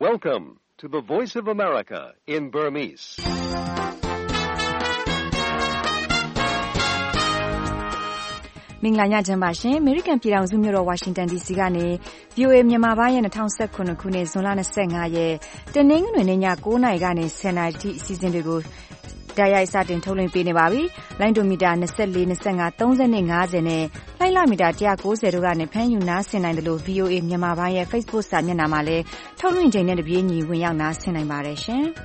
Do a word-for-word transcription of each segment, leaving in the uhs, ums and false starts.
Welcome to the Voice of America in Burmese. မင်္ဂလာညချမ်းပါရှင်။ American ပြည်ထောင်စုမြို့တော် Washington ဒီ စီ ကနေ ဗွီအိုအေ မြန်မာပိုင်းရဲ့၂၀၁၇ခုနှစ်ဇွန်လ၂၅ရက်တနင်္ဂနွေနေ့ည၉နာရီကနေ၁၀နာရီထိအစီအစဉ်တွေကိုတိုက်ရိုက်စတင်ထုတ်လွှင့်ပေးနေပါပြီ။လိုင်းဒိုမီတာ၂၄ ၂၅ ၃၂ ၅၀နဲ့လှိုင်းလမီတာ၁၉၀တို့ကနေဖမ်းယူနားဆင်နိုင်တယ်လို့ ဗွီအိုအေ မြန်မာပိုင်းရဲ့ Facebook စာမျက်နှာမှာလည်းထုတ်လွှင့်ချိန်နဲ့တပြေးညီဝင်ရောက်နားဆင်နိုင်ပါတယ်ရှင်။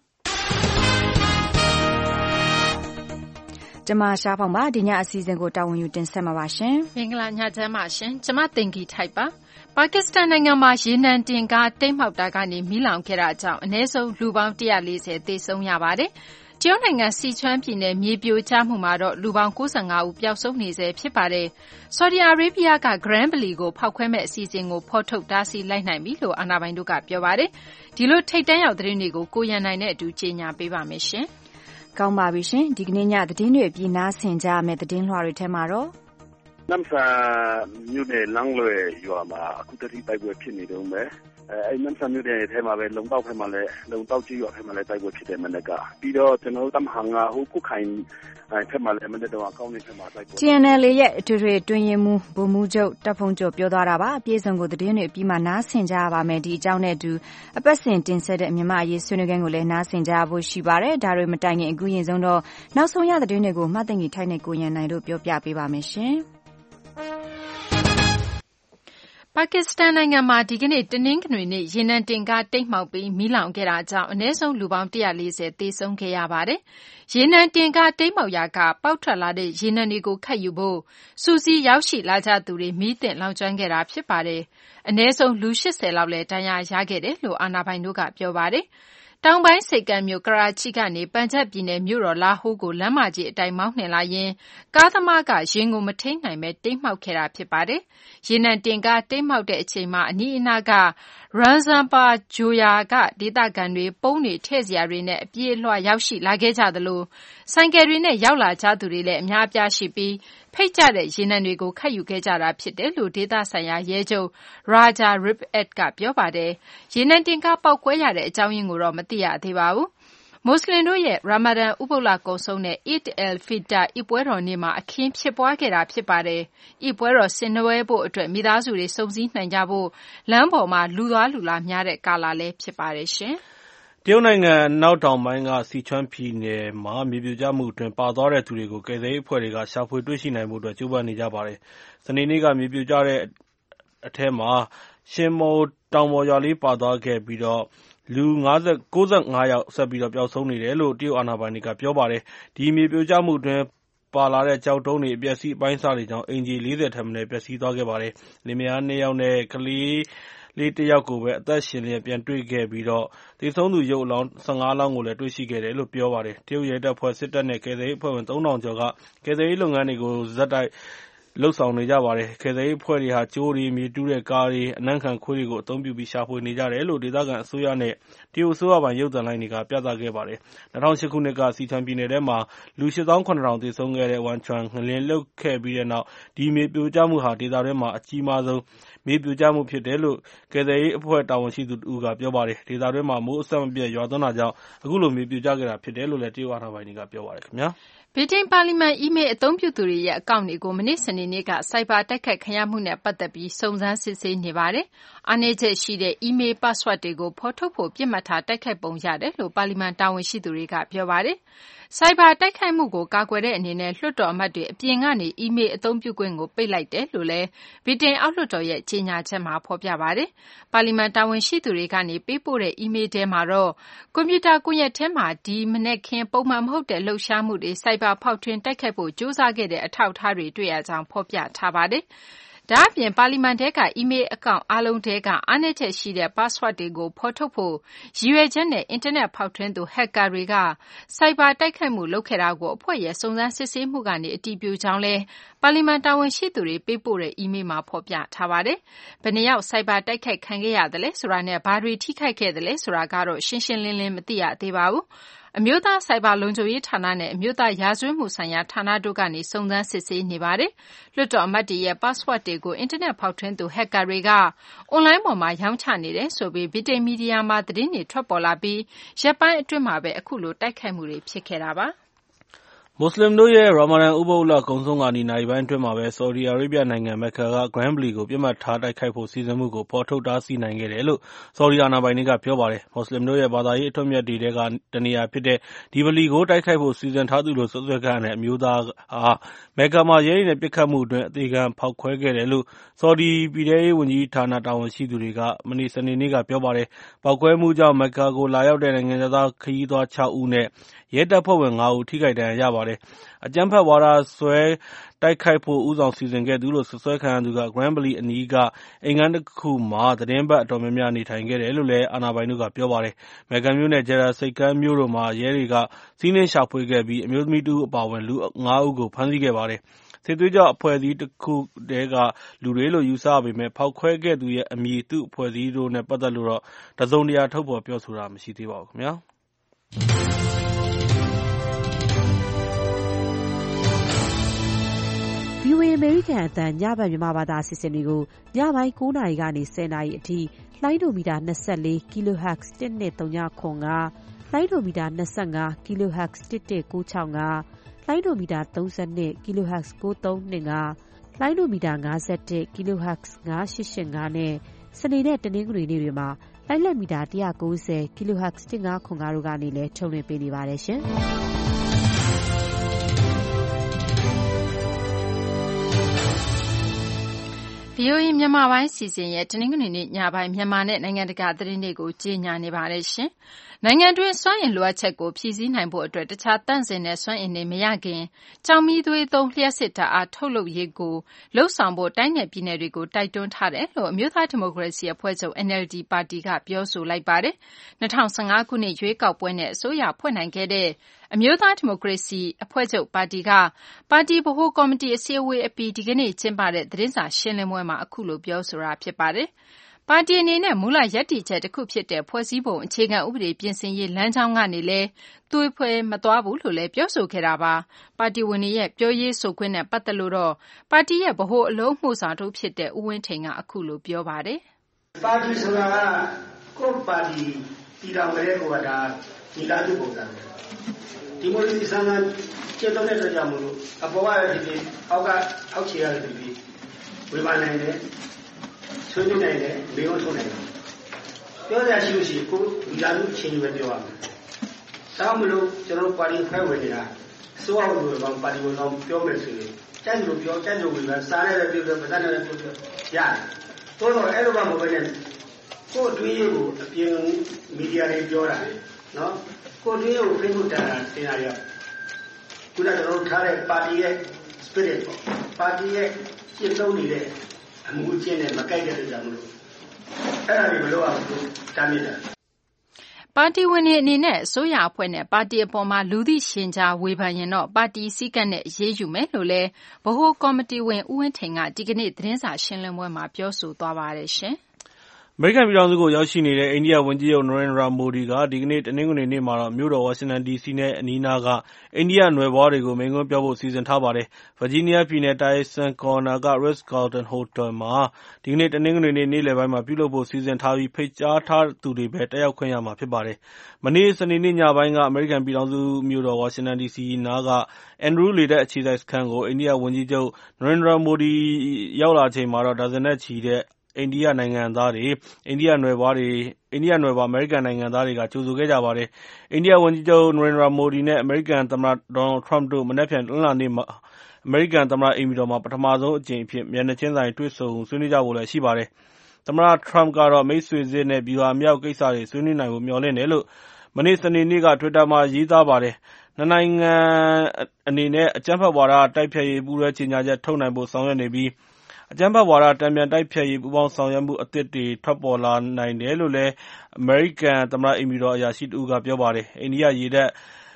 ကျမရှားဖောင်ပါဒီညအစီအစဉ်ကိုတာဝန်ယူတင်ဆက်မှာပါရှင်မင်္ဂလာညချမ်းပါရှင်ကျမတင်ကြီးထိုက်ပါပါကစ္စတန်နိုင်ငံမှာရေနံတင်ကားတိတ်မှောက်တာကနေမီးလောင်ခဲ့တာကြောင့်အနည်းဆုံးလူပေါင်း၁၄၀သေဆုံးရပါတယ်တရုတ်နိုင်ငံစီချွမ်းပြည်နယ်မြေပြိုကျမှုမှာတော့လူပေါင်း၉၅ဦးပျောက်ဆုံးနေဆဲဖြစ်ပါတယ်ဆော်ဒီအာရေဗျက Grand Valley ကိုဖောက်ခွဲမဲ့အစီအစဉ်ကိုဖော်ထုတ်တားဆီးလိုက်နိုင်ပြီလို့အာဏာပိုင်တို့ကပြောပါတယ်ဒီလိုထိတ်တန့်ရောက်သတင်းတွေကိုကိုရန်နိုင်နဲ့အတူကြေညာပေးပါမယ်ရှင်ကောင်းပါပြီရှင်ဒီကနေ့ညသတင်းတွေပြီးနားဆင်ကြရမယ့်သတင်းလွှာတွေထဲမှာတော့နမ်ဆာမြို့နယ်လမ်းလွယ်ရွာမှာအခုတတိတိုက်ပွဲဖြစ်နေတော့မယ်အဲအဲ့နမ်ဆာမြို့နယ်ထဲမှာပဲလုံတောက်ဖက်မှာလည်းလုံတောက်ကြီးရွာဖက်မှာလည်းတိုက်ပွဲဖြစ်တယ်မနေ့ကပြီးတော့ကျွန်တော်တို့တမဟန်ကဟိုကုခိုင်ဖက်မှာလည်းမနေ့တော့အကောင်းနေဖက်မှာတိုက်ပွဲ T N L ရဲ့အထွေထွေတွင်ရင်မူဗိုလ်မှူးချုပ်တပ်ဖုံးချုပ်ပြောသွားတာပါအပြည့်စုံကိုသတင်းတွေပြီးမှနားဆင်ကြရပါမယ်ဒီအကြောင်းနဲ့အတူအပတ်စဉ်တင်ဆက်တဲ့မြန်မာအရေးဆွေးနွေးခန်းကိုလည်းနားဆင်ကြဖို့ရှိပါတယ်ဒါတွေမတိုင်ခင်အခုရင်ဆုံးတော့နောက်ဆုံးရသတင်းတွေကိုမှတ်သိမ့်ကြီးထိုက်နေကိုရန်နိုင်တို့ပြောပြပေးပါမယ်ရှင်ပါကစ္စတန်နိုင်ငံမှာဒီကနေ့တနင်္ဂနွေနေ့ရေနံတင်ကားတိတ်မှောက်ပြီးမီးလောင်ခဲ့တာကြောင့်အနည်းဆုံးလူပေါင်း၁၄၀သေဆုံးခဲ့ရပါတယ်။ရေနံတင်ကားတိတ်မှောက်ရာကပေါက်ထွက်လာတဲ့ရေနံတွေကိုခတ်ယူဖို့စူစီရောက်ရှိလာကြသူတွေမီးသင့်လောင်ကျွမ်းခဲ့တာဖြစ်ပါတယ်။အနည်းဆုံးလူ၈၀လောက်လည်းဒဏ်ရာရခဲ့တယ်လို့အာဏာပိုင်တို့ကပြောပါတယ်။တောင်ပိုင်းစိတ်ကမ်းမြို့ကရာချီကနေပန်ဂျပ်ပြည်နယ်မြို့တော်လာဟိုးကိုလမ်းမကြီးအတိုင်းမောင်းနှင်လာရင်းကားသမားကရင်ကိုမထိန်နိုင်ပဲတိတ်မှောက်ခဲ့တာဖြစ်ပါတယ်။ရေနံတင်ကားတိတ်မှောက်တဲ့အချိန်မှာအနီးအနားကရန်ဇန်ပါဂျိုယာကဒေသခံတွေပုံးတွေထည့်စရာတွေနဲ့အပြေးအလွှာရောက်ရှိလာခဲ့ကြသလိုဆိုင်ကယ်တွေနဲ့ရောက်လာကြသူတွေလည်းအများအပြားရှိပြီးဖိတ်ကြတဲ့ရေနံတွေကိုခတ်ယူခဲ့ကြတာဖြစ်တယ်လို့ဒေသဆိုင်ရာရဲချုပ်ရာဂျာရစ်အက်ဒ်ကပြောပါတယ်။ရေနံတင်ကားပေါက်ကွဲရတဲ့အကြောင်းရင်းကိုတော့မသိရသေးပါဘူး။မွတ်စလင်တို့ရဲ့ရာမာဒန်ဥပုသ်လကုံဆုံးတဲ့ Eid al-Fitr အီပွဲတော်နေ့မှာအခင်းဖြစ်ပွားခဲ့တာဖြစ်ပါတယ်။အီပွဲတော်ဆင်နွှဲဖို့အတွက်မိသားစုတွေစုံစည်းနိုင်ကြဖို့လမ်းပေါ်မှာလူသွားလူလာများတဲ့ကာလလည်းဖြစ်ပါတယ်ရှင်။တရုတ်နိုင်ငံနောက်တောင်ပိုင်းကစီချွမ်းပြည်နယ်မှာမြေပြိုကျမှုအတွင်းပါသွားတဲ့သူတွေကိုကယ်ဆယ်ရေးအဖွဲ့တွေကရှာဖွေတွေ့ရှိနိုင်ဖို့အတွက်ကြိုးပမ်းနေကြပါတယ်။စနေနေ့ကမြေပြိုကျတဲ့အထဲမှာရှင်မိုတောင်ပေါ်ရွာလေးပါသွားခဲ့ပြီးတော့လူ၉၅ယောက်ဆက်ပြီးတော့ပျောက်ဆုံးနေတယ်လို့တရုတ်အာဏာပိုင်တွေကပြောပါတယ်။ဒီမြေပြိုကျမှုအတွင်းပါလာတဲ့ကျောက်တုံးတွေအပျက်စီးအပိုင်းစားတွေကြောင့်အိမ်ခြေ၄၀ထက်မနည်းပျက်စီးသွားခဲ့ပါတယ်။လင်မယားနှစ်ယောက်နဲ့ကလေးလေးတစ်ယောက်ကိုပဲအသက်ရှင်လျက်ပြန်တွေ့ခဲ့ပြီးတော့သေဆုံးသူရုပ်အလောင်း၁၅လောင်းကိုလည်းတွေ့ရှိခဲ့တယ်လို့ပြောပါတယ်။တရုတ်ရဲတပ်ဖွဲ့စစ်တပ်နဲ့ကယ်ဆယ်ရေးအဖွဲ့ဝင်သုံးထောင်ကျော်ကကယ်ဆယ်ရေးလုပ်ငန်းတွေကိုဇက်တိုက်လုပ်ဆောင်နေကြပါတယ်။ကယ်ဆယ်ရေးအဖွဲ့တွေဟာကြိုးတွေမြေတူးတဲ့ကားတွေအနံ့ခံခွေးတွေကိုအသုံးပြုပြီးရှာဖွေနေကြတယ်လို့ဒေသခံအစိုးရနဲ့တရုတ်အစိုးရပိုင်ရုပ်သံလိုင်းတွေကပြသခဲ့ပါတယ်။၂၀၀၈ခုနှစ်ကစီချွမ်ပြည်နယ်ထဲမှာလူ၈သောင်း၇ထောင်သေဆုံးခဲ့တဲ့ဝမ်ချွမ်ငလျင်လှုပ်ခဲ့ပြီးတဲ့နောက်ဒီမြေပြိုကျမှုဟာဒေသတွင်းမှာအကြီးမားဆုံးမြေပြိုကျမှုဖြစ်တယ်လို့ကယ်ဆယ်ရေးအဖွဲ့တာဝန်ရှိသူတဦးကပြောပါတယ်။ဒေသတွင်းမှာမိုးအဆက်မပြတ်ရွာသွန်းတာကြောင့်အခုလိုမြေပြိုကျခဲ့တာဖြစ်တယ်လို့လည်းတရုတ်အာဏာပိုင်တွေကပြောပါတယ်ခင်ဗျာ။ဗြိတိန်ပါလီမန်အီးမေးလ်အသုံးပြုသူတွေရဲ့အကောင့်တွေကိုမနေ့စနေနေ့ကဆိုက်ဘာတိုက်ခိုက်ခံရမှုနဲ့ပတ်သက်ပြီးစုံစမ်းစစ်ဆေးနေပါတယ်။အားနည်းချက်ရှိတဲ့အီးမေးလ် password တွေကိုဖော်ထုတ်ဖို့ပစ်မှတ်ထားတိုက်ခိုက်ပုံရတယ်လို့ပါလီမန်တာဝန်ရှိသူတွေကပြောပါတယ်။ဆိုက်ဘာတိုက်ခိုက်မှုကိုကာကွယ်တဲ့အနေနဲ့လွှတ်တော်အမတ်တွေအပြင်ကနေအီးမေးလ်အသုံးပြုခွင့်ကိုပိတ်လိုက်တယ်လို့လည်းဗြိတိန်အောက်လွှတ်တော်ရဲ့ကြေညာချက်မှာဖော်ပြပါတယ်။ပါလီမန်တာဝန်ရှိသူတွေကနေပေးပို့တဲ့အီးမေးလ်ထဲမှာတော့ကွန်ပျူတာကွန်ရက်ထဲမှာဒီမနက်ခင်းပုံမှန်မဟုတ်တဲ့လှုပ်ရှားမှုတွေဆိုက်ဘာဖောက်ထွင်းတိုက်ခိုက်ဖို့ကြိုးစားခဲ့တဲ့အထောက်အထားတွေတွေ့ရကြောင်းဖော်ပြထားပါတယ်။ဒါ့အပြင်ပါလီမန်ထဲကအီးမေးလ်အကောင့်အားလုံးထဲကအားနည်းချက်ရှိတဲ့ password တွေကိုဖော်ထုတ်ဖို့ရည်ရွယ်ချက်နဲ့အင်တာနက်ဖောက်ထွင်းသူဟက်ကာတွေကဆိုက်ဘာတိုက်ခိုက်မှုလုပ်ခဲ့တာကိုအဖွဲ့ရဲ့စုံစမ်းစစ်ဆေးမှုကနေအတည်ပြုကြောင်းလည်းပါလီမန်တာဝန်ရှိသူတွေပေးပို့တဲ့အီးမေးလ်မှာဖော်ပြထားပါတယ်။ဘယ်နှယောက်စိုက်ဘာတိုက်ခိုက်ခံခဲ့ရတယ်လဲဆိုတာနဲ့ဘာတွေထိခိုက်ခဲ့တယ်လဲဆိုတာကတော့ရှင်းရှင်းလင်းလင်းမသိရသေးပါဘူး။အမျိုးသားစိုက်ဘာလုံခြုံရေးဌာနနဲ့အမျိုးသားရာဇဝတ်မှုဆိုင်ရာဌာနတို့ကနေစုံစမ်းစစ်ဆေးနေပါတယ်။လွှတ်တော်အမတ်တွေရဲ့ password တွေကိုအင်တာနက်ဖောက်ထွင်းသူဟက်ကာတွေကအွန်လိုင်းပေါ်မှာရောင်းချနေတယ်ဆိုပြီးဗြိတိန်မီဒီယာမှာသတင်းတွေထွက်ပေါ်လာပြီးရက်ပိုင်းအတွင်းမှာပဲအခုလိုတိုက်ခိုက်မှုတွေဖြစ်ခဲ့တာပါ။မွတ်စလင်တို့ရဲ့ရာမာဒန်ဥပုသ်လကုံဆုံးခါနီးနာရီပိုင်းအတွင်းမှာပဲဆော်ဒီအာရေဗျနိုင်ငံမက္ကာကဂရန်းဗလီကိုပစ်မှတ်ထားတိုက်ခိုက်ဖို့စီစဉ်မှုကိုဖော်ထုတ်တားဆီးနိုင်ခဲ့တယ်လို့ဆော်ဒီအာဏာပိုင်တွေကပြောပါတယ်။မွတ်စလင်တို့ရဲ့ဘာသာရေးအထွတ်အမြတ်တွေထဲကတနေရာဖြစ်တဲ့ဒီဗလီကိုတိုက်ခိုက်ဖို့စီစဉ်ထားသူလို့စွပ်စွဲခံရတဲ့အမျိုးသားဟာမက္ကာမှာရဲတွေနဲ့ပစ်ခတ်မှုအတွင်းအသေခံဖောက်ခွဲခဲ့တယ်လို့ဆော်ဒီပြည်ထဲရေးဝန်ကြီးဌာနတာဝန်ရှိသူတွေကမနေ့စနေနေ့ကပြောပါတယ်။ပေါက်ကွဲမှုကြောင့်မက္ကာကိုလာရောက်တဲ့နိုင်ငံသားခရီးသွားခြောက်ဦးနဲ့ရဲတပ်ဖွဲ့ဝင်ငါးဦးထိခိုက်ဒဏ်ရာရပါတယ်။အကြမ်းဖက်ဝါဒစွဲတိုက်ခိုက်ဖို့ဦးဆောင်စီစဉ်ခဲ့သူလို့စွပ်စွဲခံရသူကဂရန်းဗလီအနီးကအိမ်ခန်းတစ်ခုမှာသတင်းပတ်အတော်များများနေထိုင်ခဲ့တယ်လို့လည်းအာဏာပိုင်တို့ကပြောပါတယ်။မက္ကာမြို့နဲ့ဂျက်ဒါဆိပ်ကမ်းမြို့တို့မှာရဲတွေကစီးနင်းရှာဖွေခဲ့ပြီးအမျိုးသမီးတစ်ဦးအပါအဝင်လူငါးဦးကိုဖမ်းဆီးခဲ့ပါတယ်။စစ်သွေးကြွအဖွဲ့အစည်းတစ်ခုတည်းကလူတွေလို့ယူဆရပေမဲ့ဖောက်ခွဲခဲ့သူရဲ့အမည်သူ့အဖွဲ့အစည်းတို့နဲ့ပတ်သက်လို့တော့တစုံတရာထုတ်ဖော်ပြောဆိုတာမရှိသေးပါဘူးခင်ဗျာ။ဗွီအိုအေ အမေရိကန်အသံညဘက်မြန်မာဘာသာအစီအစဉ်တွေကိုညပိုင်းကိုးနာရီကနေဆယ်နာရီအထိလိုင်းဒိုမီတာ၂၄ kilohertz တစ်နှစ်သုံးခု၅ လိုင်းဒိုမီတာ၂၅ kilohertz တစ်တစ်ကိုး၆၅ လိုင်းဒိုမီတာ၃၂ kilohertz ကိုးသုံး၂၅ လိုင်းဒိုမီတာ၅၁ kilohertz ၅၈၈၅နဲ့စနေနဲ့တနင်္ဂနွေနေ့တွေမှာလိုင်းလက်မီတာ၁၉၀ kilohertz တစ်ငါးခု၅တို့ကနေလည်းထုတ်လွှင့်ပေးနေပါတယ်ရှင်။ဗွီအိုအေမြန်မာပိုင်းစီစဉ်ရဲ့တနင်္ဂနွေနေ့ညပိုင်းမြန်မာနဲ့နိုင်ငံတကာသတင်းတွေကိုကြေညာနေပါတယ်ရှင်။နိုင်ငံတွင်းစွမ်းအင်လိုအပ်ချက်ကိုဖြည့်ဆည်းနိုင်ဖို့အတွက်တခြားသန့်စင်တဲ့စွမ်းအင်တွေမရခင်ကျောက်မီးသွေးသုံးလျှပ်စစ်ဓာတ်အားထုတ်လုပ်ရေးကိုလှုပ်ဆောင်ဖို့တိုင်းနယ်ပြည်နယ်တွေကိုတိုက်တွန်းထားတယ်လို့အမျိုးသားဒီမိုကရေစီအဖွဲ့ချုပ် အန်အယ်လ်ဒီ ပါတီကပြောဆိုလိုက်ပါတယ်။၂၀၁၅ခုနှစ်ရွေးကောက်ပွဲနဲ့အစိုးရဖွဲ့နိုင်ခဲ့တဲ့အမျိုးသားဒီမိုကရေစီအဖွဲ့ချုပ်ပါတီကပါတီဗဟိုကော်မတီအစည်းအဝေးအပြီးဒီကနေ့ကျင်းပတဲ့သတင်းစာရှင်းလင်းပွဲမှာအခုလိုပြောဆိုတာဖြစ်ပါတယ်။ပါတီအနေနဲ့မူလရပ်တည်ချက်တစ်ခုဖြစ်တဲ့ဖွဲ့စည်းပုံအခြေခံဥပဒေပြင်ဆင်ရေးလမ်းကြောင်းကနေလည်းသွေးဖွဲမသွားဘူးလို့လည်းပြောဆိုခဲ့တာပါ။ပါတီဝင်တွေရဲ့ပြောရေးဆိုခွင့်နဲ့ပတ်သက်လို့တော့ပါတီရဲ့ဗဟိုအလုံးမှုဆောင်တို့ဖြစ်တဲ့ဦးဝင်းထိန်ကအခုလိုပြောပါတယ်။ပါတီဆိုတာကကိုယ့်ပါတီတည်ထောင်ကြတဲ့ကောဒါဒီလားသူပုံစံပဲ။ဒီမိုကရေစီစံနှုန်းကျင့်သုံးတဲ့အတွက်ကြောင့်မို့လို့အပေါ်ကလည်းဒီအောက်ကအောက်ခြေရတယ်ဒီဝေဖန်နိုင်တယ်ဆွေးနွေးနိုင်တယ်မေးခွန်းထုတ်နိုင်တယ်ပြောရရှိလို့ရှိရင်ကိုဒီလာမှုချင်းပဲပြောရမယ်။ဒါမှမဟုတ်ကျွန်တော်ပါတီဖွဲ့ဝင်နေတာစိုးအောင်လို့ဘာပါတီဝင်တော့ပြောမယ်ဆိုရင်ကြိုက်လို့ပြောကြိုက်လို့ဝင်လာစားရတဲ့ပြောပြောမတတ်တဲ့ပြောပြောရတယ်။တိုးတော့အဲ့လိုမှမဟုတ်ဘဲနဲ့ကိုအတွင်းရေးကိုအပြင်မီဒီယာတွေပြောတာနော်ကိုအတွင်းရေးကို Facebook တာတင်လာရခုနကကျွန်တော်ထားတဲ့ပါတီရဲ့ spirit ပေါ့ပါတီရဲ့ကျင့်သုံးနေတဲ့အမှုအကျင့်နဲ့မကိုက်တဲ့ကြောင့်မလို့အဲ့ဒါတွေမလုပ်အောင်တားမြစ်တာပါတီဝင်တွေအနေနဲ့အစိုးရအဖွဲ့နဲ့ပါတီအပေါ်မှာလူသိရှင်ကြားဝေဖန်ရင်တော့ပါတီစည်းကမ်းနဲ့အရေးယူမယ်လို့လည်းဗဟိုကော်မတီဝင်ဦးဝင်းထိန်ကဒီကနေ့သတင်းစာရှင်းလင်းပွဲမှာပြောဆိုသွားပါတယ်ရှင်။အမေရိကန်ပြည်ထောင်စုကိုရောက်ရှိနေတဲ့အိန္ဒိယဝန်ကြီးချုပ်နရိန္ဒြာမိုဒီကဒီကနေ့တနင်္ဂနွေနေ့မှာတော့မြို့တော်ဝါရှင်တန်ဒီစီနဲ့အနီးနားကအိန္ဒိယနွယ်ဖွားတွေကိုမိန့်ခွန်းပြောဖို့စီစဉ်ထားပါတယ်။ဗာဂျီးနီးယားပြည်နယ်တိုင်ဆန်ကော်နာက Ritz Carlton Hotel မှာဒီကနေ့တနင်္ဂနွေနေ့နေ့လယ်ပိုင်းမှာပြုလုပ်ဖို့စီစဉ်ထားပြီးဖိတ်ကြားထားသူတွေပဲတက်ရောက်ခွင့်ရမှာဖြစ်ပါတယ်။မနေ့စနေနေ့ညပိုင်းကအမေရိကန်ပြည်ထောင်စုမြို့တော်ဝါရှင်တန်ဒီစီနားကအန်ဒရူးလေတပ်အခြေစိုက်စခန်းကိုအိန္ဒိယဝန်ကြီးချုပ်နရိန္ဒြာမိုဒီရောက်လာချိန်မှာတော့ဒါဇင်နဲ့ချီတဲ့အိန္ဒိယနိုင်ငံသားတွေအိန္ဒိယနွယ်ဖွားတွေအိန္ဒိယနွယ်ဖွားအမေရိကန်နိုင်ငံသားတွေကကြိုဆိုခဲ့ကြပါတယ်။အိန္ဒိယဝန်ကြီးချုပ်နရိန္ဒြာမိုဒီနဲ့အမေရိကန်သမ္မတဒေါ်နယ်ထရမ့်တို့မနက်ဖြန်တနင်္လာနေ့မှာအမေရိကန်သမ္မတအိမ်ဖြူတော်မှာပထမဆုံးအကြိမ်အဖြစ်မျက်နှာချင်းဆိုင်တွေ့ဆုံဆွေးနွေးကြဖို့လည်းရှိပါတယ်။သမ္မတထရမ့်ကတော့မိတ်ဆွေစစ်နဲ့ဗျူဟာမြောက်ကိစ္စတွေဆွေးနွေးနိုင်ဖို့မျှော်လင့်တယ်လို့မနေ့စနေနေ့က Twitter မှာရေးသားပါတယ်။နှစ်နိုင်ငံအနေနဲ့အကြမ်းဖက်ဝါဒတိုက်ဖျက်ရေးပူးတွဲကြေညာချက်ထုတ်နိုင်ဖို့ဆောင်ရွက်နေပြီးအကြမ်းဖက်ဝါဒတန်ပြန်တိုက်ဖျက်ရေးပူးပေါင်းဆောင်ရွက်မှုအသစ်တွေထွက်ပေါ်လာနိုင်တယ်လို့လည်းအမေရိကန်သမ္မတအိမ်ဖြူတော်အရာရှိတဦးကပြောပါတယ်။အိန္ဒိယရေတပ်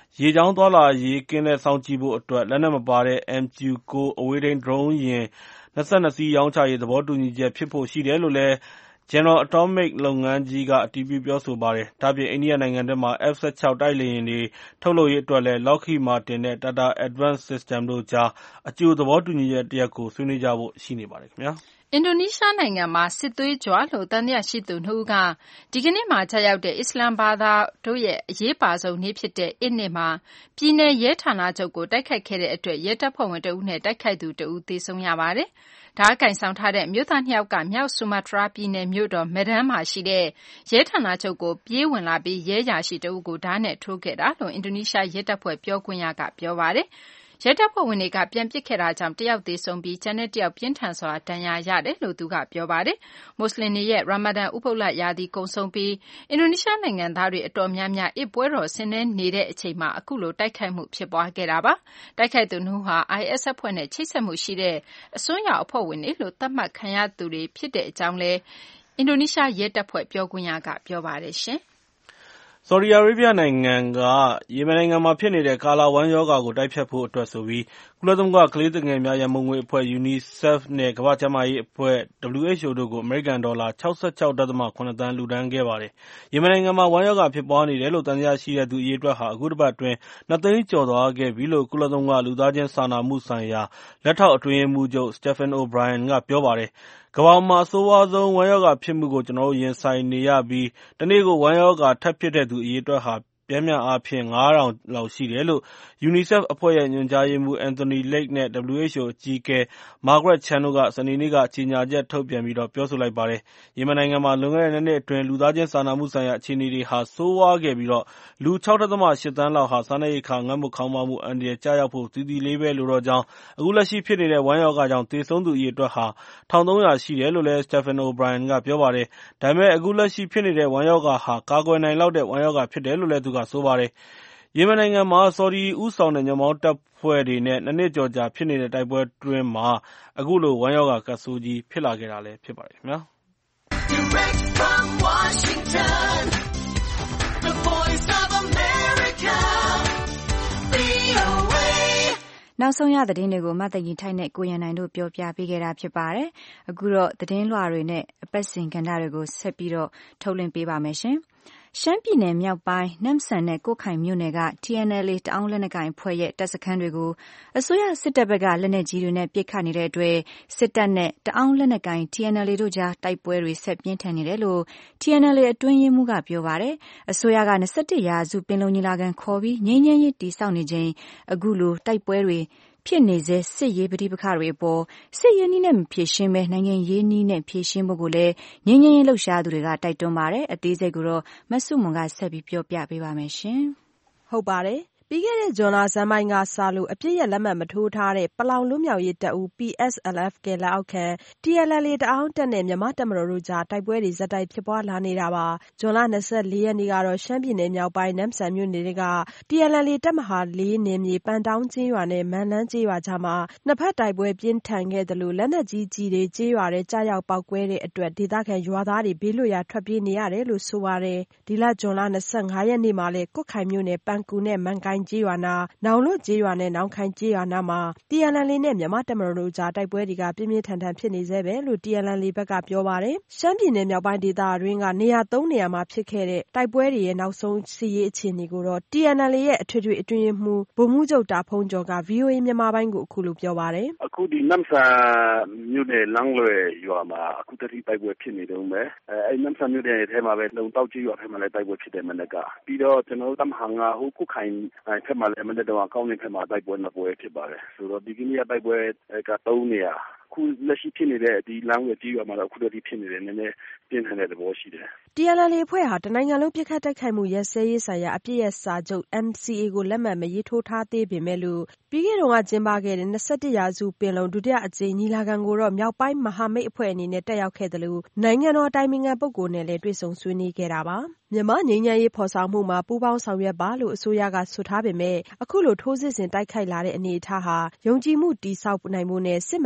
ရေကြောင်းသွားလာရေးကင်းလှည့်စောင့်ကြည့်ဖို့အတွက်လက်နက်မပါတဲ့ M Q ၉ အဝေးထိန်းဒရုန်းယာဉ်၂၂ စီးရောင်းချရေးသဘောတူညီချက်ဖြစ်ဖို့ရှိတယ်လို့လည်း General Atomics လုပ်ငန်းကြီးကအတည်ပြုပြောဆိုပါတယ်။ဒါ့အပြင်အိန္ဒိယနိုင်ငံထဲမှာ F ၁၆ တိုက်လေယာဉ်တွေထုတ်လုပ်ရေးအတွက်လည်း Lockheed Martin နဲ့ Tata Advanced Systems တို့ကြားအကြိုသဘောတူညီချက်တရပ်ကိုဆွေးနွေးကြဖို့ရှိနေပါတယ်ခင်ဗျာ။အင်ဒိုနီးရှားနိုင်ငံမှာစစ်သွေးကြွလို့သံသယရှိသူနှစ်ဦးကဒီကနေ့မှာကျရောက်တဲ့အစ္စလာမ်ဘာသာတို့ရဲ့အရေးပါဆုံးနေ့ဖြစ်တဲ့ Eid နေ့မှာပြည်내ရဲဌာနချုပ်ကိုတိုက်ခိုက်ခဲ့တဲ့အတွက်ရဲတပ်ဖွဲ့ဝင်တဦးနဲ့တိုက်ခိုက်သူတဦးသေဆုံးရပါတယ်။ဓာတ်ကင်ဆောင်ထားတဲ့အမျိုးသားနှစ်ယောက်ကမြောက်ဆူမာတြားပြည်နယ်မြို့တော် Medan မှာရှိတဲ့ရဲဌာနချုပ်ကိုပြေးဝင်လာပြီးရဲအရာရှိတဦးကိုဓာတ်နဲ့ထိုးခဲ့တာလို့အင်ဒိုနီးရှားရဲတပ်ဖွဲ့ပြောခွင့်ရကပြောပါတယ်။ရဲတပ်ဖွဲ့ဝင်တွေကပြန်ပစ်ခဲ့တာကြောင့်တယောက်သေဆုံးပြီးကျန်တဲ့တယောက်ပြင်းထန်စွာဒဏ်ရာရတယ်လို့သူကပြောပါတယ်။မွတ်စလင်တွေရဲ့ရာမာဒန်ဥပုသ်လရာသီကုန်ဆုံးပြီးအင်ဒိုနီးရှားနိုင်ငံသားတွေအတော်များများအစ်ပွဲတော်ဆင်နွှဲနေတဲ့အချိန်မှာအခုလိုတိုက်ခိုက်မှုဖြစ်ပွားခဲ့တာပါ။တိုက်ခိုက်သူနှစ်ဦးဟာ I S အဖွဲ့နဲ့ချိတ်ဆက်မှုရှိတဲ့အစွန်းရောက်အဖွဲ့ဝင်တွေလို့သတ်မှတ်ခံရသူတွေဖြစ်တဲ့အကြောင်းလည်းအင်ဒိုနီးရှားရဲတပ်ဖွဲ့ပြောခွင့်ရကပြောပါတယ်ရှင်။ဆော်ဒီအာရေဗျနိုင်ငံကယီမင်နိုင်ငံမှာဖြစ်နေတဲ့ကာလာဝမ်းရောဂါကိုတိုက်ဖျက်ဖို့အတွက်ဆိုပြီးကုလသမဂ္ဂကလေးသူငယ်များရန်ပုံငွေအဖွဲ့ UNICEF နဲ့ကမ္ဘာ့ကျန်းမာရေးအဖွဲ့ W H O တို့ကိုအမေရိကန်ဒေါ်လာ၆၆.၇ သန်းလှူဒါန်းခဲ့ပါတယ်။ယီမင်နိုင်ငံမှာဝမ်းရောဂါဖြစ်ပွားနေတယ်လို့သံသယရှိတဲ့သူအရေအတွက်ဟာအခုတစ်ပတ်အတွင်းနှစ်သိန်းကျော်သွားခဲ့ပြီလို့ကုလသမဂ္ဂလူသားချင်းစာနာမှုဆိုင်ရာလက်ထောက်အတွင်းရေးမှူးချုပ် Stephen O'Brien ကပြောပါတယ်။ကမ္ဘာမှာအဆိုးဝါးဆုံးဝမ်းရောဂါဖြစ်မှုကိုကျနော်တို့ရင်ဆိုင်နေရပြီးတနေ့ကိုဝမ်းရောဂါထပ်ဖြစ်တဲ့သူအရေအတွက်ဟာပျမ်းမျှအားဖြင့်ငါးထောင်လောက်ရှိတယ်လို့ UNICEF အဖွဲ့ရဲ့ညွှန်ကြားရေးမှူး Anthony Lake နဲ့ W H O အကြီးအကဲ Margaret Chan တို့ကစနေနေ့ကကြေညာချက်ထုတ်ပြန်ပြီးပြောဆိုလိုက်ပါတယ်။ယီမင်နိုင်ငံမှာလွန်ခဲ့တဲ့နှစ်နှစ်အတွင်းလူသားချင်းစာနာမှုဆိုင်ရာအခြေအနေတွေဟာဆိုးဝါးခဲ့ပြီးလူ ၆.၈ သန်းလောက်ဟာစားနပ်ရိက္ခာငတ်မွတ်ခေါင်းပါးမှုအန္တရာယ်ကျရောက်ဖို့သီသီလေးပဲလိုတော့ကြောင်းအခုလက်ရှိဖြစ်နေတဲ့ဝမ်းရောဂါကြောင့်သေဆုံးသူအရေအတွက်ဟာ၁၃၀၀ရှိတယ်လို့လည်း Stephen O'Brien ကပြောပါတယ်။ဒါပေမဲ့အခုလက်ရှိဖြစ်နေတဲ့ဝမ်းရောဂါဟာကာကွယ်နိုင်လောက်တဲ့ဝမ်းရောဂါဖြစ်တယ်လို့လည်းသူကဆိုပါတယ်။ယီမင်နိုင်ငံမှာဆော်ဒီဦးဆောင်တဲ့ညွန့်ပေါင်းတပ်ဖွဲ့တွေနဲ့နှစ်နှစ်ကျော်ကြာဖြစ်နေတဲ့တိုက်ပွဲအတွင်းမှာအခုလိုဝမ်းရောဂါကပ်ဆိုးကြီးဖြစ်လာခဲ့တာလည်းဖြစ်ပါတယ်ခင်ဗျာ။ Direct from Washington, the voice of America, V O A နောက်ဆုံးရသတင်းတွေကိုမသိရင်ထိုက်နဲ့ကိုရန်နိုင်တို့ပြောပြပေးခဲ့တာဖြစ်ပါတယ်။အခုတော့သတင်းလွှာတွေနဲ့အပတ်စဉ်ကဏ္ဍတွေကိုဆက်ပြီးတော့ထုတ်လွှင့်ပေးပါမယ်ရှင်။ရှမ်းပြည်နယ်မြောက်ပိုင်းနမ့်ဆန်နဲ့ကို့ခိုင်မြို့နယ်က T N L A တအောင်းလက်နက်ကိုင်အဖွဲ့ရဲ့တပ်စခန်းတွေကိုအစိုးရစစ်တပ်ဘက်ကလက်နက်ကြီးတွေနဲ့ပစ်ခတ်နေတဲ့အတွက်စစ်တပ်နဲ့တအောင်းလက်နက်ကိုင် T N L A တို့ကြားတိုက်ပွဲတွေဆက်ပြင်းထန်နေတယ်လို့ T N L A အတွင်းရေးမှူးကပြောပါတယ်။အစိုးရက၂၁ရာစုပင်လုံညီလာခံခေါ်ပြီးငြိမ်းချမ်းရေးတည်ဆောက်နေချိန်အခုလိုတိုက်ပွဲတွေဖြစ်နေစေစစ်ရေးပဋိပက္ခတွေအပေါ်စစ်ရေးနည်းနဲ့မဖြေရှင်းဘဲနိုင်ငံရေးနည်းနဲ့ဖြေရှင်းဖို့ကိုလည်းငြိမ်းချမ်းရေးလှုပ်ရှားသူတွေကတိုက်တွန်းပါတယ်။အသေးစိတ်ကိုတော့မဆုမွန်ကဆက်ပြီးပြောပြပေးပါမယ်ရှင်။ဟုတ်ပါတယ်။ပြီးခဲ့တဲ့ဇွန်လဆန်းပိုင်းကစလို့အပြစ်ရလက်မှတ်မထိုးထားတဲ့ပလောင်လွတ်မြောက်ရေးတပ်ဦး P S L F ကလက်အောက်ခံ T N L A တအောင်းတပ်နဲ့မြန်မာတပ်မတော်တို့ကြားတိုက်ပွဲတွေဇက်တိုက်ဖြစ်ပွားလာနေတာပါ။ဇွန်လ၂၄ရက်နေ့ကတော့ရှမ်းပြည်နယ်မြောက်ပိုင်းနမ့်ဆန်မြို့နယ်က T N L A တပ်မဟာလေးနယ်မြေပန်တောင်းကျေးရွာနဲ့မန်လန်းကျေးရွာကြားမှာနှစ်ဖက်တိုက်ပွဲပြင်းထန်ခဲ့တယ်လို့လက်နက်ကြီးကြီးတွေကျေးရွာထဲကြားရောက်ပေါက်ကွဲတဲ့အတွက်ဒေသခံရွာသားတွေဘေးလွတ်ရာထွက်ပြေးနေရတယ်လို့ဆိုပါတယ်။ဒီလဇွန်လ၂၅ရက်နေ့မှာလည်းကွတ်ခိုင်မြို့နယ်ပန်ကူနဲ့မန်ကိုင်းကျေးရွာနာနောင်လွတ်ကျေးရွာနဲ့နောင်ခိုင်ကျေးရွာနာမှာ T N L A နဲ့မြန်မာတပ်မတော်တို့ကြားတိုက်ပွဲတွေကပြင်းပြင်းထန်ထန်ဖြစ်နေဆဲပဲလို့ T N L A ဘက်ကပြောပါတယ်။ရှမ်းပြည်နယ်မြောက်ပိုင်းဒေသအတွင်းကနေရာသုံးနေရာမှာဖြစ်ခဲ့တဲ့တိုက်ပွဲတွေရဲ့နောက်ဆုံးစစ်ရေးအခြေအနေကိုတော့ T N L A ရဲ့အထွေထွေအတွင်းရေးမှူးဗိုလ်မှူးချုပ်တာဖုန်းကျော်က V O A မြန်မာပိုင်းကိုအခုလိုပြောပါတယ်။အခုဒီနမ်ဆန်မြို့နယ်လမ်းလွယ်ရွာမှာအခုတတိတိုက်ပွဲဖြစ်နေတုန်းပဲ။အဲနမ်ဆန်မြို့နယ်ထဲမှာပဲလုံတောက်ကျေးရွာထဲမှာလည်းတိုက်ပွဲဖြစ်တယ်မနေ့က။ပြီးတော့ကျွန်တော်တို့တမဟာငါဟိုကုခိုင်ဖက်မှာလည်းမနေ့တော့ကောင်းနေဖက်မှာတိုက်ပွဲနှစ်ပွဲဖြစ်ပါတယ်ဆိုတော့ဒီကနေ့တိုက်ပွဲကသုံးနေရအခုလက်ရှိဖြစ်နေတဲ့ဒီလမ်းဝဲကြီးရွာမှာတော့အခုတည်းဖြစ်နေတယ်နည်းနည်းပြင်းထန်တဲ့သဘောရှိတယ်။ T N L A အဖွဲ့ဟာတနိုင်ငံလုံးပြစ်ခတ်တိုက်ခိုက်မှုရပ်စဲရေးဆိုင်ရာအပြစ်ရဲ့စာချုပ် M C A ကိုလက်မှတ်မရေးထိုးထားသေးပေမဲ့လို့ပြီးခဲ့တုန်းကကျင်းပခဲ့တဲ့၂၁ရာစုပင်လုံဒုတိယအကြိမ်ညီလာခံကိုတော့မြောက်ပိုင်းမဟာမိတ်အဖွဲ့အနေနဲ့တက်ရောက်ခဲ့တယ်လို့နိုင်ငံတော်တိုင်ပင်ခံပုဂ္ဂိုလ်နဲ့လည်းတွေ့ဆုံဆွေးနွေးခဲ့တာပါ။မြန်မာငြိမ်းချမ်းရေးဖော်ဆောင်မှုမှာပူးပေါင်းဆောင်ရွက်ပါလို့အစိုးရကဆိုထားပေမဲ့အခုလိုထိုးစစ်ဆင်တိုက်ခိုက်လာတဲ့အနေအထားဟာယုံကြည်မှုတည်ဆောက်နိုင်ဖို့နဲ့စစ်မှန်တဲ့ငြိမ်းချ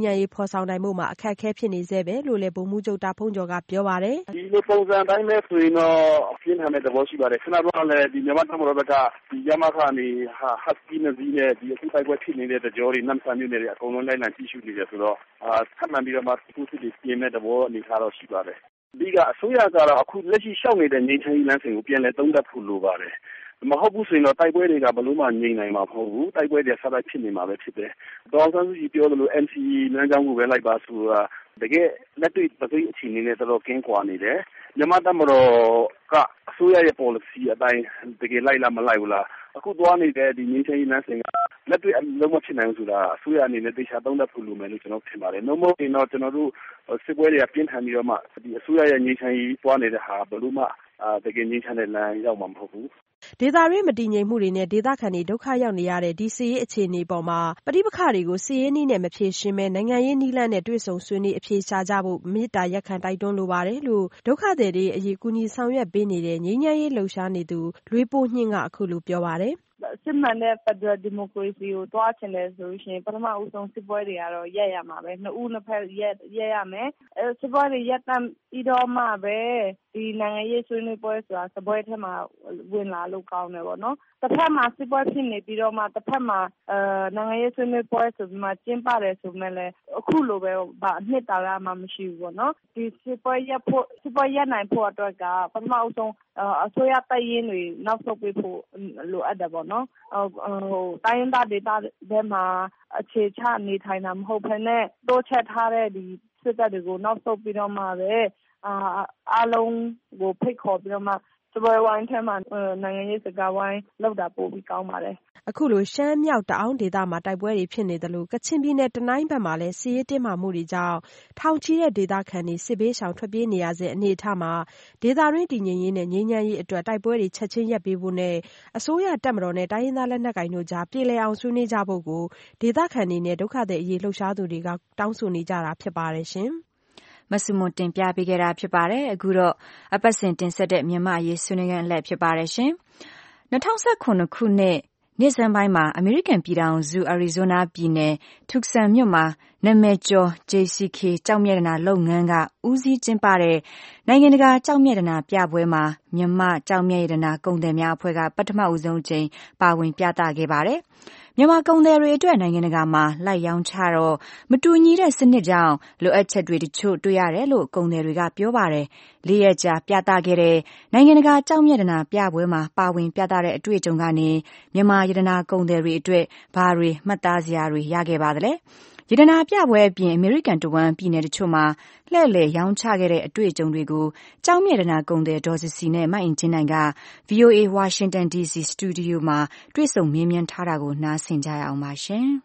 မ်းရေးဖော်ဆောင်နိုင်မှုမှာအခက်အခဲဖြစ်နေသေးပဲလို့လည်းဗိုလ်မှူးချုပ်တာဖုန်းကျော်ကပြောပါတယ်ဒီလိုပုံစံတိုင်းပဲဆိုရင်တော့အပြင်းထန်တဲ့သဘောရှိပါတယ်ခဏတော့လည်းဒီမြန်မာတပ်မတော်ဘက်ကဒီရမခကနေဟာဟတ်စကီနဇီနဲ့ဒီအထူးတိုက်ပွဲဖြစ်နေတဲ့ကြော်တွေနမ်ဆန်မြို့နယ်တွေအကုန်လုံးလိုက်လံကြည့်ရှုနေတယ်ဆိုတော့အာထပ်မံပြီးတော့မှသူစစ်တွေပြင်မဲ့သဘောအနေထားတော့ရှိပါတယ်ဒီကအစိုးရကတော့အခုလက်ရှိရှောက်နေတဲ့ငြိမ်းချမ်းရေးလမ်းစဉ်ကိုပြန်လည်သုံးသပ်ဖို့လိုပါတယ်မဟုတ်ဘူးဆိုရင်တော့တိုက်ပွဲတွေကဘယ်လိုမှငြိမ်နိုင်မှာမဟုတ်ဘူးတိုက်ပွဲတွေဆက်တိုက်ဖြစ်နေမှာပဲဖြစ်တယ်။ဒေါ်အောင်ဆန်းစုကြည်ပြောသလို N C A လမ်းကြောင်းကိုပဲလိုက်ပါဆိုတာတကယ်လက်တွေ့ပသိအခြေအနေနဲ့တော်တော်ကင်းကွာနေတယ်။မြန်မာတပ်မတော်ကအစိုးရရဲ့ policy အတိုင်းတကယ်လိုက်လားမလိုက်ဘူးလားအခုသွားနေတဲ့ဒီငြိမ်းချမ်းရေးလမ်းစဉ်ကလက်တွေ့လုံးဝဖြစ်နိုင်ဆိုတာအစိုးရအနေနဲ့တေချာသုံးသပ်ဖို့လိုမယ်လို့ကျွန်တော်ထင်ပါတယ်။နှုတ်မဟုတ်ရင်တော့ကျွန်တော်တို့စစ်ပွဲတွေကပြင်းထန်ပြီးတော့မှဒီအစိုးရရဲ့ငြိမ်းချမ်းရေးသွားနေတဲ့ဟာဘယ်လိုမှတကယ်ငြိမ်းချမ်းတဲ့လမ်းရောက်မှာမဟုတ်ဘူးဒေသတွင်းမတည်ငြိမ်မှုတွေနဲ့ဒေသခံတွေဒုက္ခရောက်နေရတဲ့ဒီစစ်ရေးအခြေအနေပေါ်မှာပဋိပက္ခတွေကိုစစ်ရေးနည်းနဲ့မဖြေရှင်းဘဲနိုင်ငံရေးနည်းလမ်းနဲ့တွေ့ဆုံဆွေးနွေးအဖြေရှာကြဖို့မေတ္တာရပ်ခံတိုက်တွန်းလိုပါတယ်လို့ဒုက္ခသည်တွေအရေးကူညီဆောင်ရွက်ပေးနေတဲ့ငြိမ်းချမ်းရေးလှုပ်ရှားနေသူလွေးပိုးညှင်းကအခုလိုပြောပါတယ်စစ်မှန်တဲ့ Federal Democracy ကိုတွားချင်တယ်ဆိုရင်ပထမဦးဆုံးစစ်ပွဲတွေကတော့ရက်ရမှာပဲနှစ်ဦးနှစ်ဖက်ရက်ရက်ရမယ်အဲစစ်ပွဲတွေရက်တမ်းပြီးတော့မှပဲဒီနိုင်ငံရေးဆွေးနွေးပွဲဆိုတာစပွဲထဲမှာဝင်လာလို့ကောင်းတယ်ပေါ့နော်တစ်ဖက်မှာစစ်ပွဲဖြစ်နေပြီးတော့မှတစ်ဖက်မှာအဲနိုင်ငံရေးဆွေးနွေးပွဲဆိုပြီးမှကျင်းပတယ်ဆိုမှလည်းအခုလိုပဲဗာအနှစ်သာရမှမရှိဘူးပေါ့နော်ဒီစစ်ပွဲရက်ဖို့စစ်ပွဲရက်နိုင်ဖို့အတွက်ကပထမဦးဆုံးအစိုးရတပ်ရင်းတွေနောက်ဆုတ်ပေးဖို့လိုအပ်တယ်ပေါ့နော်ဟိုတိုင်းရင်းသားဒေသတွေမှာအခြေချနေထိုင်တာမဟုတ်ဘဲနဲ့တိုးချက်ထားတဲ့ဒီစစ်တပ်တွေကိုနောက်ဆုတ်ပြီးတော့မှပဲအာအားလုံးကိုဖိတ်ခေါ်ပြီးတော့မှစပွဲဝိုင်းထဲမှာနိုင်ငံရေးစကားဝိုင်းလောက်တာပို့ပြီးကောင်းပါတယ်အခုလိုရှမ်းမြောက်တအောင်းဒေသမှာတိုက်ပွဲတွေဖြစ်နေတယ်လို့ကချင်ပြည်နယ်တနိုင်းဘက်မှာလည်းစစ်ရေးတင်းမာမှုတွေကြောင့်ထောင်ချီတဲ့ဒေသခံတွေစစ်ဘေးရှောင်ထွက်ပြေးနေရတဲ့အနေအထားမှာဒေသတွင်းတည်ငြိမ်ရေးနဲ့ငြိမ်းချမ်းရေးအတွက်တိုက်ပွဲတွေချက်ချင်းရပ်ပေးဖို့နဲ့အစိုးရတပ်မတော်နဲ့တိုင်းရင်းသားလက်နက်ကိုင်တို့ကြားပြေလည်အောင်ဆွေးနွေးကြဖို့ကိုဒေသခံတွေနဲ့ဒုက္ခသည်အရေးလှုပ်ရှားသူတွေကတောင်းဆိုနေကြတာဖြစ်ပါတယ်ရှင်မဆုမွန်တင်ပြပေးခဲ့တာဖြစ်ပါတယ်အခုတော့အပတ်စဉ်တင်ဆက်တဲ့မြန်မာအရေးဆွေးနွေးခန်းအလှည့်ဖြစ်ပါတယ်ရှင်၂၀၁၇ခုနှစ်နေ့စံပိုင်းမှာအမေရိကန်ပြည်ထောင်စုအရီဇိုနာပြည်နယ်ထုကဆန်မြို့မှာနာမည်ကျော် J C K ကျောက်မျက်ရတနာလုပ်ငန်းကဦးစီးကျင်းပတဲ့နိုင်ငံတကာကျောက်မျက်ရတနာပြပွဲမှာမြန်မာကျောက်မျက်ရတနာကုန်သည်များအဖွဲ့ကပထမဦးဆုံးချိန်ပါဝင်ပြသခဲ့ပါတယ်မြန်မာကုန်သည်တွေအတွက်နိုင်ငံတကာမှာလိုက်ရောင်းချတော့မတူညီတဲ့စနစ်ကြောင့်လိုအပ်ချက်တွေတချို့တွေ့ရတယ်လို့ကုန်သည်တွေကပြောပါတယ်။လေးရက်ကြာပြသခဲ့တဲ့နိုင်ငံတကာကျောက်မျက်ရတနာပြပွဲမှာပါဝင်ပြသတဲ့အတွေ့အကြုံကနေမြန်မာရတနာကုန်သည်တွေအတွက်ဘာတွေမှတ်သားစရာတွေရခဲ့ပါသလဲ။ရတနာပြပွဲအပြင်အမေရိကန်တဝန်းပြည်နယ်တချို့မှာလှည့်လည်ရောင်းချခဲ့တဲ့အတွေ့အကြုံတွေကိုကျောက်မျက်ရတနာကုန်သည်ဒေါ်စီစီနဲ့မအင်ချင်းနိုင်က V O A Washington D C စတူဒီယိုမှာတွေ့ဆုံမေးမြန်းထားတာကိုနားဆင်ကြရအောင်ပါရှင်။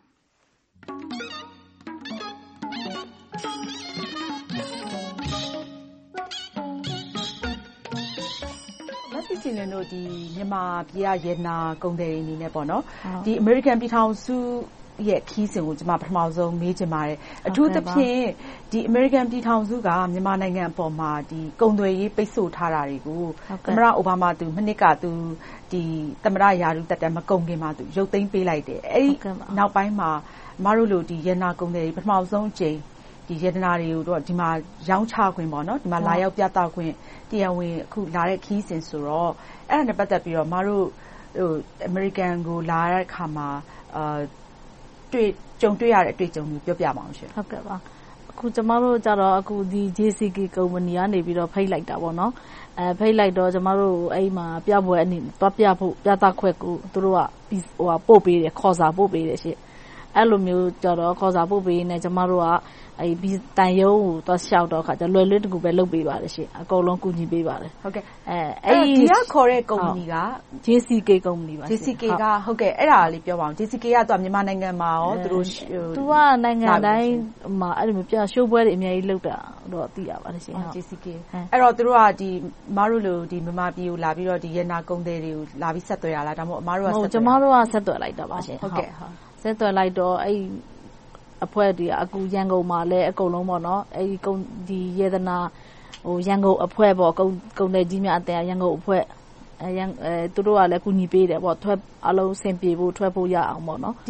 မသိချင်တယ်တို့ဒီမြန်မာပြည်ရတနာကုန်သည်တွေအနေနဲ့ပေါ့နော်ဒီအမေရိကန်ပြည်ထောင်စုရဲ့ခီးစဉ်ကိုကျွန်မပထမဆုံးမေးချင်ပါတယ်အထူးသဖြင့်ဒီအမေရိကန်ပြည်ထောင်စုကမြန်မာနိုင်ငံအပေါ်မှာဒီကုန်သွယ်ရေးပိတ်ဆို့ထားတာတွေကိုသမ္မတအိုဘားမားသူမနှစ်ကသူဒီသမ္မတရာထူးတက်တယ်မကုန်ခင်မှာသူရုပ်သိမ်းပေးလိုက်တယ်အဲ့ဒီနောက်ပိုင်းမှာမတို့လိုဒီရတနာကုန်သည်တွေပထမဆုံးအကြိမ်ဒီရတနာတွေကိုတော့ဒီမှာရောင်းချခွင့်ပေါ့နော်ဒီမှာလာရောက်ပြသခွင့်တရားဝင်အခုလာတဲ့ခီးစဉ်ဆိုတော့အဲ့ဒါနဲ့ပတ်သက်ပြီးတော့မတို့ဟိုအမေရိကန်ကိုလာတဲ့အခါမှာအာတွေ့ကြုံတွေ့ရတဲ့အတွေ့အကြုံကိုပြောပြပါအောင်ရှင်ဟုတ်ကဲ့ပါအခုကျမတို့ကြတော့အခုဒီ J C K ကုမ္ပဏီကနေပြီးတော့ဖိတ်လိုက်တာပေါ့နော်အဲဖိတ်လိုက်တော့ကျမတို့အဲ့မှာပြပွဲအနေနဲ့တွားပြဖို့ပြသခွက်ကိုသူတို့ကဟိုပို့ပေးတယ်ခေါ်စာပို့ပေးတယ်ရှင့်အဲ့လိုမျိုးကြတော့ခေါ်စာပို့ပေးနေကျမတို့ကအဲ့ဒီတန်ရုံးကိုသွားလျှောက်တော့ခါကျလွယ်လွယ်တကူပဲလုပ်ပေးပါတယ်ရှင်အကုန်လုံးကူညီပေးပါတယ်ဟုတ်ကဲ့အဲအဲ့ဒီကခေါ်တဲ့ကုမ္ပဏီက J C K ကုမ္ပဏီပါ J C K ကဟုတ်ကဲ့အဲ့ဒါလေးပြောပါအောင် J C K ကတော့မြန်မာနိုင်ငံမှာရောသူတို့သူကနိုင်ငံတိုင်းမှာအဲ့လိုမျိုးပြရှိုးပွဲတွေအများကြီးလုပ်တာတော့သိရပါတယ်ရှင်ဟုတ် J C K အဲ့တော့သူတို့ကဒီမတို့လိုဒီမြန်မာပြည်ကိုလာပြီးတော့ဒီရနာကုန်းတွေတွေကိုလာပြီးဆက်သွယ်ရလားဒါမှမဟုတ်အမတို့ကဆက်သွယ်ကျမတို့ကဆက်သွယ်လိုက်တာပါရှင်ဟုတ်ကဲ့ဟုတ်ဆက်သွယ်လိုက်တော့အဲ့အဖွဲ့တွေအခုရန်ကုန်မှာလည်းအကုန်လုံးပေါ့နော်အဲဒီကုန်ဒီယေဒနာဟိုရန်ကုန်အဖွဲ့ပေါ့ကုန်ကုန်တဲ့ကြီးများအတန်ရန်ကုန်အဖွဲ့အဲရန်အဲသူတို့ကလည်းကူညီပေးတယ်ပေါ့ထွက်အလုံးဆင်ပြေဖို့ထွက်ဖို့ရအောင်ပေါ့နော်ဒီဘ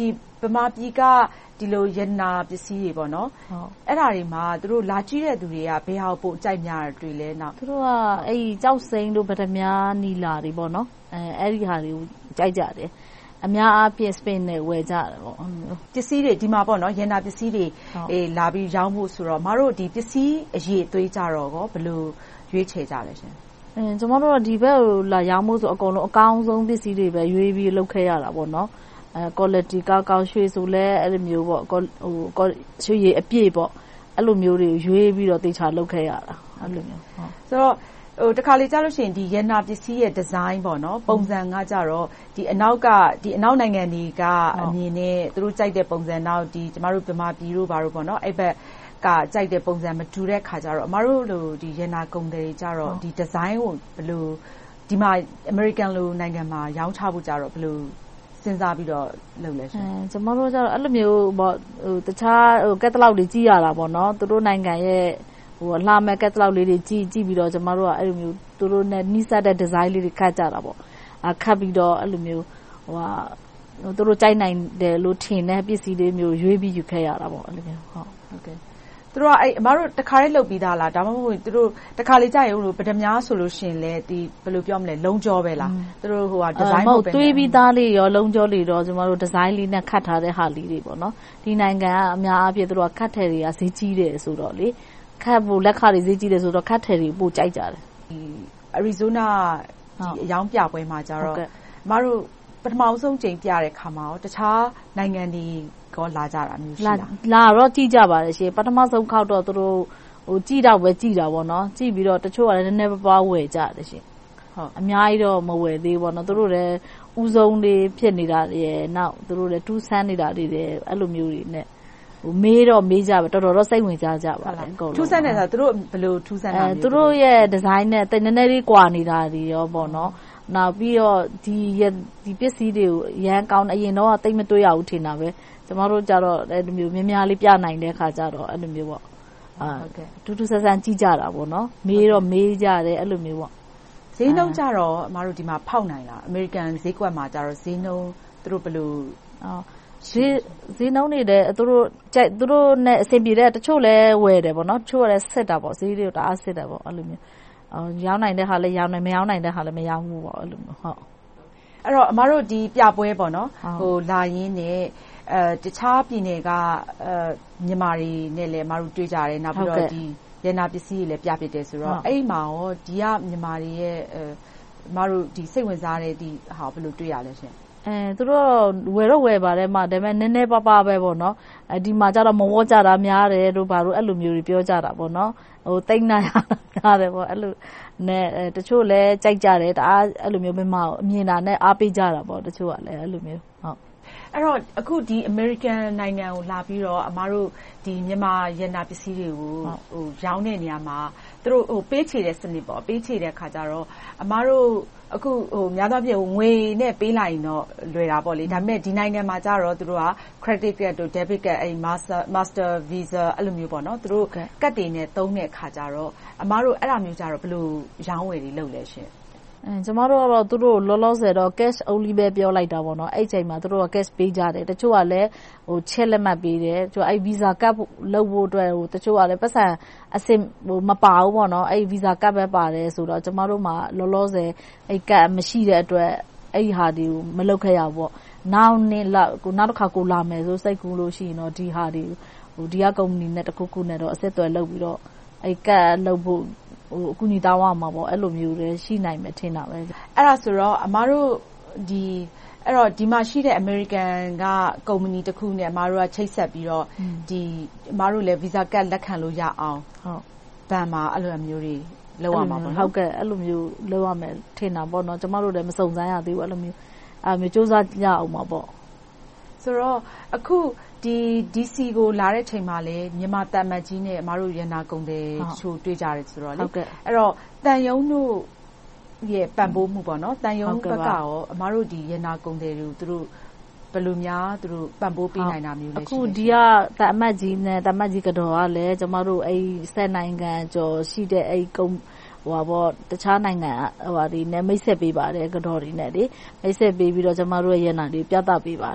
မာပြည်ကဒီလိုရတနာပစ္စည်းတွေပေါ့နော်အဲ့ဒါတွေမှာသူတို့လာကြည့်တဲ့သူတွေကဘယ်ဟာကိုပိုအကြိုက်များတွေ့လဲနောက်သူတို့ကအဲ့ဒီကြောက်စိမ်းတို့ဗဒမြားနီလာတွေပေါ့နော်အဲအဲ့ဒီဟာတွေကိုကြိုက်ကြတယ်အများအားဖြင့် Spain နဲ့ဝယ်ကြတယ်ပေါ့ပစ္စည်းတွေဒီမှာပေါ့နော်ရတနာပစ္စည်းတွေအေးလာပြီးရောင်းဖို့ဆိုတော့မတို့ဒီပစ္စည်းအရေးအသွေးကြတော့ကောဘယ်လိုရွေးချယ်ကြလဲရှင်အဲကျွန်တော်တို့ကဒီဘက်ကိုလာရောင်းဖို့ဆိုအကုန်လုံးအကောင်းဆုံးပစ္စည်းတွေပဲရွေးပြီးလုပ်ခဲ့ရတာပေါ့နော်အဲ quality ကောင်းကောင်းရွှေဆိုလဲအဲ့လိုမျိုးပေါ့ဟိုရွှေရည်အပြည့်ပေါ့အဲ့လိုမျိုးတွေရွေးပြီးတော့တေချာလုပ်ခဲ့ရတာအဲ့လိုမျိုးဟုတ်ဆိုတော့ဟိုတခါလေကြားလို့ရှိရင်ဒီရတနာပစ္စည်းရဲ့ဒီဇိုင်းပေါ့နော်ပုံစံကကြတော့ဒီအနောက်ကဒီအနောက်နိုင်ငံတွေကအမြင်နဲ့သူတို့ကြိုက်တဲ့ပုံစံနောက်ဒီကျမတို့ဗမာပြည်တို့ဘာလို့ပေါ့နော်အဲ့ဘက်ကကြိုက်တဲ့ပုံစံမတူတဲ့ခါကျတော့အမတို့လိုဒီရတနာကုန်တွေကြတော့ဒီဒီဇိုင်းကိုဘယ်လိုဒီမှာ American လိုနိုင်ငံမှာရောင်းချဖို့ကြတော့ဘယ်လိုစဉ်းစားပြီးတော့လုပ်လဲရှင်အဲကျမတို့ကျတော့အဲ့လိုမျိုးပေါ့ဟိုတခြားဟိုကက်တလောက်တွေကြည့်ရတာပေါ့နော်သူတို့နိုင်ငံရဲ့ဟိုလှမဲ့ကက်တလောက်လေးတွေကြည့်ကြည့်ပြီးတော့ကျမတို့ကအဲ့လိုမျိုးသူတို့နဲ့နှိစက်တဲ့ဒီဇိုင်းလေးတွေခတ်ကြတာပေါ့အခတ်ပြီးတော့အဲ့လိုမျိုးဟိုဟာသူတို့ကြိုက်နိုင်တယ်လို့ထင်တဲ့ပစ္စည်းတွေမျိုးရွေးပြီးယူခဲ့ရတာပေါ့အဲ့လိုမျိုးဟုတ်ဟုတ်ကဲ့သူတို့ကအဲ့အမတို့တခါလေးလုပ်ပြီးသားလားဒါမှမဟုတ်သူတို့တခါလေးကြာရုံလို့ဗဒမြားဆိုလို့ရှင်လဲဒီဘယ်လိုပြောမလဲလုံးကြောပဲလားသူတို့ဟိုဟာဒီဇိုင်းဟုတ်ပဲတွေးပြီးသားလေးရောလုံးကြောလေးတော့ကျမတို့ဒီဇိုင်းလေးနဲ့ခတ်ထားတဲ့ဟာလေးတွေပေါ့နော်ဒီနိုင်ငံကအများအားဖြင့်သူတို့ကခတ်ထည်တွေကဈေးကြီးတယ်ဆိုတော့လေခတ်ဖို့လက်ခတွေဈေးကြီးတယ်ဆိုတော့ခတ်ထည်တွေပိုကြိုက်ကြတယ်ဒီ Arizona ဒီအယောင်ပြပွဲမှာကျတော့အမတို့ပထမဆုံးချိန်ပြတဲ့ခါမှာရောတခြားနိုင်ငံတွေကောလာကြတာမျိုးရှိလားလာတော့ကြည့်ကြပါတယ်ရှင်ပထမဆုံးခောက်တော့သူတို့ဟိုကြည့်တော့ပဲကြည့်တာပေါ့နော်ကြည့်ပြီးတော့တချို့ကလည်းနည်းနည်းပါးပါးဝယ်ကြတယ်ရှင်ဟုတ်အများကြီးတော့မဝယ်သေးဘူးပေါ့နော်သူတို့လည်းဥဆုံးလေးဖြစ်နေတာတွေနောက်သူတို့လည်းတူးဆန်းနေတာတွေအဲ့လိုမျိုးတွေနဲ့ဟိုမေးတော့မေးကြပဲတော်တော်တော့စိတ်ဝင်ကြကြပါတယ်အကုန်လုံးထူးဆန်းတယ်ဆိုတော့သူတို့ဘယ်လိုထူးဆန်းတာလဲသူတို့ရဲ့ဒီဇိုင်းနဲ့တိတ်နည်းနည်းလေးကွာနေတာတွေရောပေါ့နော်နောက်ပြီးတော့ဒီဒီပစ္စည်းတွေကိုရန်ကောင်းအရင်တော့တိတ်မတွေ့ရဘူးထင်တာပဲကျမတို့ကြတော့အဲ့လိုမျိုးများများလေးပြနိုင်တဲ့ခါကျတော့အဲ့လိုမျိုးပေါ့အာဟုတ်ကဲ့တူတူဆန်းဆန်းကြည့်ကြတာပေါ့နော်မေးတော့မေးကြတယ်အဲ့လိုမျိုးပေါ့ဈေးနှုန်းကြတော့အမတို့ဒီမှာဖောက်နိုင်လားအမေရိကန်ဈေးကွက်မှာကြတော့ဈေးနှုန်းသူတို့ဘယ်လိုအော်ဈေးဈေးနှုန်းတွေလည်းသူတို့ကြိုက်သူတို့နဲ့အဆင်ပြေတဲ့တချို့လည်းဝယ်တယ်ပေါ့နော်တချို့လည်းစစ်တာပေါ့ဈေးတွေတအားစစ်တယ်ပေါ့အဲ့လိုမျိုးအော်ရောင်းနိုင်တဲ့ဟာလည်းရောင်းနိုင်မရောင်းနိုင်တဲ့ဟာလည်းမရောင်းဘူးပေါ့အဲ့လိုမျိုးဟုတ်အဲ့တော့အမတို့ဒီပြပွဲပေါ့နော်ဟိုလာရင်းနဲ့အဲတခြားပြည်နယ်ကအဲမြန်မာတွေနဲ့လည်းအမတို့တွေ့ကြတယ်နောက်ပြီးတော့ဒီရတနာပစ္စည်းတွေလည်းပြပြတယ်ဆိုတော့အဲ့မှာရောဒီကမြန်မာတွေရဲ့အဲအမတို့ဒီစိတ်ဝင်စားတဲ့ဒီဟာဘယ်လိုတွေ့ရလဲရှင်အဲသူတို့ဝယ်တော့ဝယ်ပါတယ်မှာဒါပေမဲ့နည်းနည်းပါးပါးပဲပေါ့နော်အဲဒီမှာကျတော့မဝေါ်ကြတာများတယ်တို့ဘာလို့အဲ့လိုမျိုးတွေပြောကြတာပေါ့နော်ဟိုတိတ်နာရတယ်ပေါ့အဲ့လိုနဲ့တချို့လည်းကြိုက်ကြတယ်တအားအဲ့လိုမျိုးမမအမြင်တာနဲ့အားပေးကြတာပေါ့တချို့ကလည်းအဲ့လိုမျိုးဟုတ်အဲ့တော့အခုဒီ American နိုင်ငံကိုလာပြီးတော့အမားတို့ဒီမြန်မာရတနာပစ္စည်းတွေကိုဟိုရောင်းတဲ့နေရာမှာသူတို့ဟိုပေးချေတဲ့စနစ်ပေါ့ပေးချေတဲ့ခါကျတော့အမားတို့အခုဟိုများသောအားဖြင့်ငွေနဲ့ပေးလိုက်ရင်တော့လွယ်တာပေါ့လေဒါပေမဲ့ဒီနိုင်ငံမှာကျတော့သူတို့က credit card တို့ debit card အဲ့ master master visa အဲ့လိုမျိုးပေါ့နော်သူတို့ကတ်တွေနဲ့သုံးတဲ့ခါကျတော့အမားတို့အဲ့လိုမျိုးကျတော့ဘယ်လိုရောင်းဝယ်တွေလုပ်လဲရှင်အဲကျမတို့ကတော့သူတို့လောလောဆယ်တော့ cash only ပဲပြောလိုက်တာပေါ့နော်အဲ့ချိန်မှာသူတို့က cash ပေးကြတယ်တချို့ကလည်းဟိုချက်လက်မှတ်ပေးတယ်သူကအဲ့ visa card လုပ်ဖို့အတွက်ဟိုတချို့ကလည်းပတ်စံအစင်ဟိုမပါဘူးပေါ့နော်အဲ့ visa card ပဲပါတယ်ဆိုတော့ကျမတို့မှာလောလောဆယ်အဲ့ card မရှိတဲ့အတွက်အဲ့ဟာဒီကိုမလုပ်ခဲ့ရဘူးပေါ့နောက်နေ့လောက်ကိုနောက်တစ်ခါကိုလာမယ်ဆိုစိတ်ကူးလို့ရှိရင်တော့ဒီဟာဒီဟိုဒီကကုမ္ပဏီနဲ့တခုခုနဲ့တော့အဆက်အသွယ်လုပ်ပြီးတော့အဲ့ card လုပ်ဖို့ဟိုအခုညီတောင်းရမှာပေါ့အဲ့လိုမျိုးလည်းရှိနိုင်မယ်ထင်တာပဲအဲ့ဒါဆိုတော့အမားတို့ဒီအဲ့တော့ဒီမှာရှိတဲ့ American ကကုမ္ပဏီတစ်ခုနဲ့အမားတို့ကချိတ်ဆက်ပြီးတော့ဒီအမားတို့လည်း visa card လက်ခံလို့ရအောင်ဟုတ်ဘန်မှာအဲ့လိုမျိုးတွေလုပ်ရမှာပေါ့နော်ဟုတ်ကဲ့အဲ့လိုမျိုးလုပ်ရမယ်ထင်တာပေါ့နော်ကျမတို့လည်းမစုံစမ်းရသေးဘူးအဲ့လိုမျိုးအဲ့မျိုးစူးစမ်းရအောင်ပါပေါ့ဆိုတော့အခုဒီ D C ကိုလာတဲ့ချိန်မှာလည်းမြန်မာတန်မတ်ကြီးနဲ့အမတို့ရန်နာကုန်တယ်ချို့တွေ့ကြတယ်ဆိုတော့လေအဲ့တော့တန်ယုံတို့ရဲ့ပံ့ပိုးမှုပေါ့နော်တန်ယုံဘက်ကရောအမတို့ဒီရန်နာကုန်တယ်တွေသူတို့ဘယ်လိုများသူတို့ပံ့ပိုးပေးနိုင်တာမျိုးလဲရှိလဲအခုဒီကတန်အမတ်ကြီးနဲ့တန်မတ်ကြီးကတော့ကလည်းကျမတို့အဲ့ဆက်နိုင်ငံကျော်ရှိတဲ့အဲ့ကုန်းဟိုပါပေါ့တခြားနိုင်ငံဟိုပါဒီနဲ့မိတ်ဆက်ပေးပါတယ်ကတော့တွေနဲ့လေမိတ်ဆက်ပေးပြီးတော့ကျမတို့ရဲ့ရန်နာတွေပြသပေးပါတယ်သူ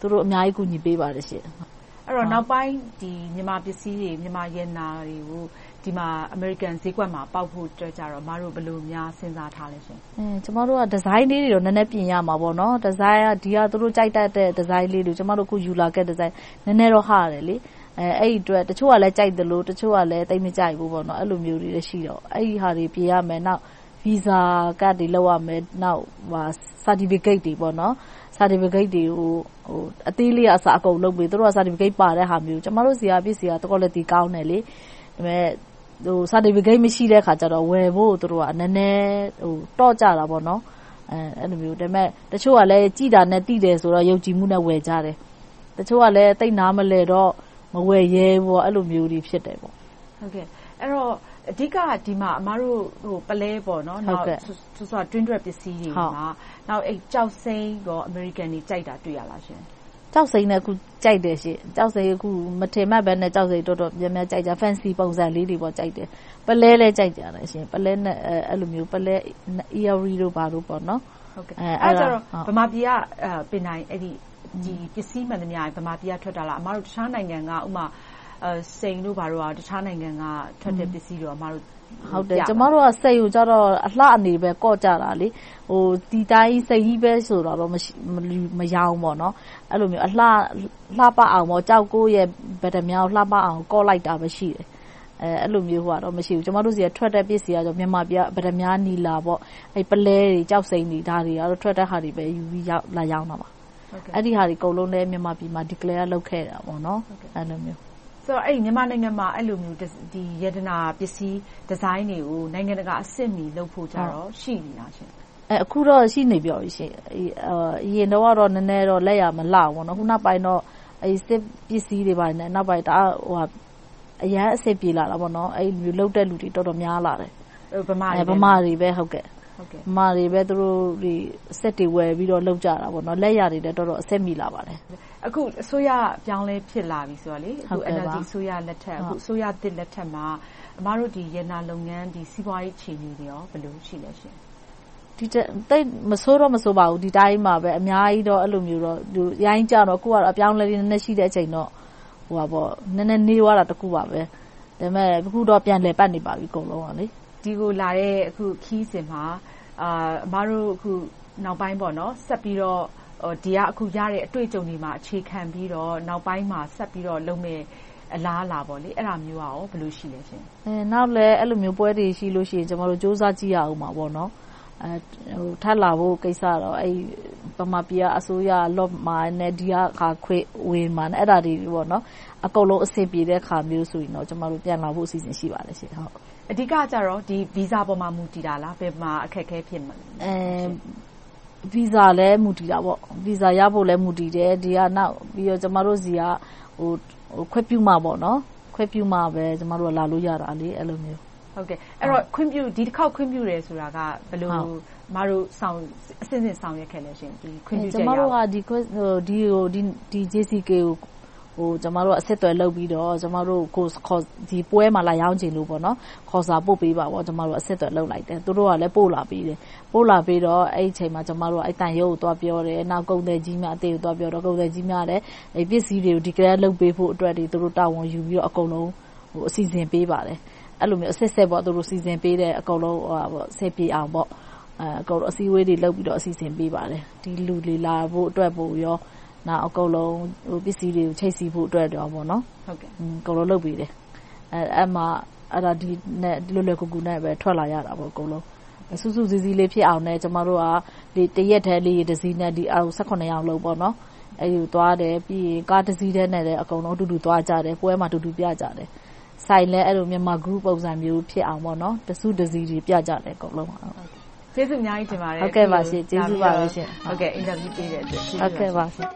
သူတို့အများကြီးကူညီပေးပါတယ်ရှင်အဲ့တော့နောက်ပိုင်းဒီမြန်မာပစ္စည်းတွေမြန်မာရတနာတွေကိုဒီမှာ American ဈေးကွက်မှာပေါက်ဖို့ကြကြတော့မတို့ဘယ်လိုများစဉ်းစားထားလဲရှင်အင်းကျမတို့ကဒီဇိုင်းလေးတွေတော့နည်းနည်းပြင်ရမှာပေါ့နော်ဒီဇိုင်းကဒီကသူတို့ကြိုက်တတ်တဲ့ဒီဇိုင်းလေးတွေကျမတို့ခုယူလာခဲ့တဲ့ဒီဇိုင်းနည်းနည်းတော့ဟာတယ်လေအဲအဲ့ဒီအတွက်တချို့ကလည်းကြိုက်တယ်လို့တချို့ကလည်းတိတ်မကြိုက်ဘူးပေါ့နော်အဲ့လိုမျိုးတွေလည်းရှိတော့အဲ့ဒီဟာတွေပြင်ရမယ်နောက် visa ကတ်တွေလောက်ရမယ်နောက်ဟာ certificate တွေပေါ့နော် certificate တွေကိုဟိုအသေးလေးအစားအကုန်လုပ်ပြီးသူတို့က certificate ပါတဲ့ဟာမျိုးကျမတို့စီကပစ္စည်းက quality ကောင်းတယ်လေဒါပေမဲ့ဟို certificate မရှိတဲ့ခါကျတော့ဝယ်ဖို့သူတို့ကနည်းနည်းဟိုတော့ကြတာပေါ့နော်အဲအဲ့လိုမျိုးဒါပေမဲ့တချို့ကလည်းကြည်တာနဲ့တိတယ်ဆိုတော့ယုံကြည်မှုနဲ့ဝယ်ကြတယ်တချို့ကလည်းတိတ်နားမလဲတော့မဝယ်ရဲဘူးပေါ့အဲ့လိုမျိုးတွေဖြစ်တယ်ပေါ့ဟုတ်ကဲ့အဲ့တော့အဓိကဒီမှာအမတို့ဟိုပလဲပေါ့နော်နောက်ဆိုဆိုတွင်းတွက်ပစ္စည်းတွေမှာနောက်အဲ့ကြောက်စိမ်းရော American တွေကြိုက်တာတွေ့ရလားရှင်ကြောက်စိမ်းနဲ့အခုကြိုက်တယ်ရှင်ကြောက်စိမ်းအခုမထင်မှတ်ပဲနဲ့ကြောက်စိမ်းတော်တော်များများကြိုက်ကြ fancy ပုံစံလေးတွေပေါ့ကြိုက်တယ်ပလဲလဲကြိုက်ကြတယ်ရှင်ပလဲနဲ့အဲ့လိုမျိုးပလဲ earring တို့ပါတို့ပေါ့နော်ဟုတ်ကဲ့အဲ့ဒါတော့ဗမာပြည်ကပင်တိုင်းအဲ့ဒီဒီပစ္စည်းမှန်သမျှဗမာပြည်ကထွက်တာလားအမတို့တခြားနိုင်ငံကဥမာအဲစိန်တို့ဘာတို့ကတခြားနိုင်ငံကထွက်တဲ့ပစ္စည်းတွေအမတို့ဟုတ်တယ်ကျမတို့ကစိတ်ကိုကြတော့အလှအနေပဲကော့ကြတာလေဟိုဒီတိုင်းစိတ်ကြီးပဲဆိုတော့မမရောပေါ့နော်အဲ့လိုမျိုးအလှလှပအောင်ပေါ့ကြောက်ကိုရဲ့ဗဒမြောက်လှပအောင်ကော့လိုက်တာပဲရှိတယ်အဲအဲ့လိုမျိုးဟိုကတော့မရှိဘူးကျမတို့စီကထွက်တဲ့ပစ္စည်းကတော့မြန်မာပြည်ဗဒမြောက်နီလာပေါ့အဲ့ပလဲတွေကြောက်စိမ့်တွေဒါတွေကတော့ထွက်တဲ့ဟာတွေပဲယူပြီးရောက်လာရောက်တာပါအဲ့ဒီဟာတွေအကုန်လုံးလည်းမြန်မာပြည်မှာ declare လုပ်ခဲ့တာပေါ့နော်အဲ့လိုမျိုးဆိုတော့အဲ့မြန်မာနိုင်ငံမှာအဲ့လိုမျိုးဒီယတနာပစ္စည်းဒီဇိုင်းတွေကိုနိုင်ငံတကာအဆင့်မီလုပ်ဖို့ကြတော့ရှိနေတာရှင်အဲအခုတော့ရှိနေပြောပြီရှင်အရင်တော့ကတော့နည်းနည်းတော့လက်ရမလှဘူးနော်ခုနောက်ပိုင်းတော့အဲ့စစ်ပစ္စည်းတွေပိုင်းနဲ့နောက်ပိုင်းဒါဟိုအရန်အဆင့်ပြေလာတာပေါ့နော်အဲ့လိုလုပ်တဲ့လူတွေတော်တော်များလာတယ်ဗမာတွေဗမာတွေပဲဟုတ်ကဲ့ဟုတ်ကဲ့ဗမာတွေပဲသူတို့ဒီစက်တွေဝယ်ပြီးတော့လုပ်ကြတာပေါ့နော်လက်ရတွေလည်းတော်တော်အဆင့်မီလာပါတယ်အခုအစိုးရပြောင်းလဲဖြစ်လာပြီဆိုတော့လေအခု N L D အစိုးရလက်ထက်အခုအစိုးရသစ်လက်ထက်မှာအမတို့ဒီရနာလုပ်ငန်းဒီစီးပွားရေးအခြေအနေတွေရောဘယ်လိုရှိလဲရှင်ဒီတိတ်မဆိုးတော့မဆိုးပါဘူးဒီတိုင်းမှာပဲအများကြီးတော့အဲ့လိုမျိုးတော့ဒီရိုင်းကြတော့အခုကတော့အပြောင်းလဲလေးနည်းနည်းရှိတဲ့အချိန်တော့ဟိုပါပေါ့နည်းနည်းနေသွားတာတခုပါပဲဒါပေမဲ့အခုတော့ပြန်လည်ပတ်နေပါပြီအကုန်လုံးကလေဒီကိုလာတဲ့အခုခီးစင်မှာအာအမတို့အခုနောက်ပိုင်းပေါ့နော်ဆက်ပြီးတော့ဒီကအခုရတဲ့အတွေ့အကြုံတွေမှာအခြေခံပြီးတော့နောက်ပိုင်းမှာဆက်ပြီးတော့လုပ်မယ်အလားလာပေါ့လေအဲ့ဒါမျိုးရောဘယ်လိုရှိလဲရှင်အဲနောက်လည်းအဲ့လိုမျိုးပွဲတွေရှိလို့ရှိရင်ကျွန်တော်တို့စူးစမ်းကြည့်ရအောင်ပါပေါ့နော်အဲဟိုထပ်လာဖို့ကိစ္စတော့အဲ့ဗမာပြည်အစိုးရလော့မာနဲ့ဒီကခါခွေဝင်မှာအဲ့ဒါတွေပေါ့နော်အကုန်လုံးအဆင်ပြေတဲ့ခါမျိုးဆိုရင်တော့ကျွန်တော်တို့ပြန်လာဖို့အစီအစဉ်ရှိပါတယ်ရှင်ဟုတ်အဓိကကြတော့ဒီဗီဇာပေါ်မှာမူတည်တာလားဘယ်မှာအခက်အခဲဖြစ်မှာအဲဗီဇာလည်းမူတည်တာပေါ့ဗီဇာရဖို့လည်းမူတည်တယ်ဒီကနောက်ပြီးတော့ကျမတို့စီကဟိုခွင့်ပြုမှာပေါ့နော်ခွင့်ပြုမှာပဲကျမတို့လာလို့ရတာလေအဲ့လိုမျိုးဟုတ်ကဲ့အဲ့တော့ခွင့်ပြုဒီတစ်ခေါက်ခွင့်ပြုတယ်ဆိုတာကဘယ်လိုမတို့ဆောင်အစစ်စစ်ဆောင်ရွက်ခဲ့လဲရှင်ဒီခွင့်ပြုချက်ရကျမတို့ကဒီဟိုဒီဟိုဒီဒီ J C K ကိုဟိုကျမတို့အဆက်အသွယ်လုပ်ပြီးတော့ကျမတို့ကိုခေါ်ဒီပွဲမှာလာရောက်ခြင်းလို့ပေါ့နော်ခေါ်စာပို့ပေးပါပေါ့ကျမတို့အဆက်အသွယ်လုပ်လိုက်တယ်သူတို့ကလည်းပို့လာပေးတယ်ပို့လာပေးတော့အဲ့ဒီအချိန်မှာကျမတို့အဲ့တန်ရုပ်ကိုသွားပြောတယ်နောက်ကုန်သည်ကြီးများအသေးကိုသွားပြောတော့ကုန်သည်ကြီးများလည်းအဲ့ပစ္စည်းတွေကိုဒီကရက်လုပ်ပေးဖို့အတွက်တွေသူတို့တာဝန်ယူပြီးတော့အကုန်လုံးဟိုအစီအစဉ်ပေးပါတယ်အဲ့လိုမျိုးအဆက်ဆက်ပေါ့သူတို့စီစဉ်ပေးတယ်အကုန်လုံးဟိုပေါ့ဆက်ပြေအောင်ပေါ့အဲအကုန်လုံးအစည်းအဝေးတွေလုပ်ပြီးတော့အစီအစဉ်ပေးပါတယ်ဒီလူတွေလာဖို့အတွက်ပို့ရောနောက်အကုန်လုံးဟိုပစ္စည်းတွေကိုချိတ်စီဖို့အတွက်တော့ပေါ့နော်ဟုတ်ကဲ့အကုန်လုံးလုပ်ပေးတယ်အဲအဲ့မှာအဲ့ဒါဒီနဲ့လွယ်လွယ်ကူကူနဲ့ပဲထွက်လာရတာပေါ့အကုန်လုံးစူးစူးစီးစီးလေးဖြစ်အောင်နဲ့ကျမတို့ကဒီတရက်တည်းလေးတစ်စီးနဲ့ဒီအ၁၈ယောက်လုံးပေါ့နော်အဲ့ဒီသွားတယ်ပြီးရင်ကားတစ်စီးတည်းနဲ့လည်းအကုန်လုံးအတူတူသွားကြတယ်ပွဲမှာအတူတူပြကြတယ်ဆိုင်လဲအဲ့လိုမြန်မာ group ပုံစံမျိုးဖြစ်အောင်ပေါ့နော်တစုတစည်းတွေပြကြတယ်အကုန်လုံးကျေးဇူးအများကြီးတင်ပါတယ်ဟုတ်ကဲ့ပါရှင်ကျေးဇူးပါပဲရှင်ဟုတ်ကဲ့အင်တာဗျူးပေးတဲ့အတွက်ဟုတ်ကဲ့ပါရှင်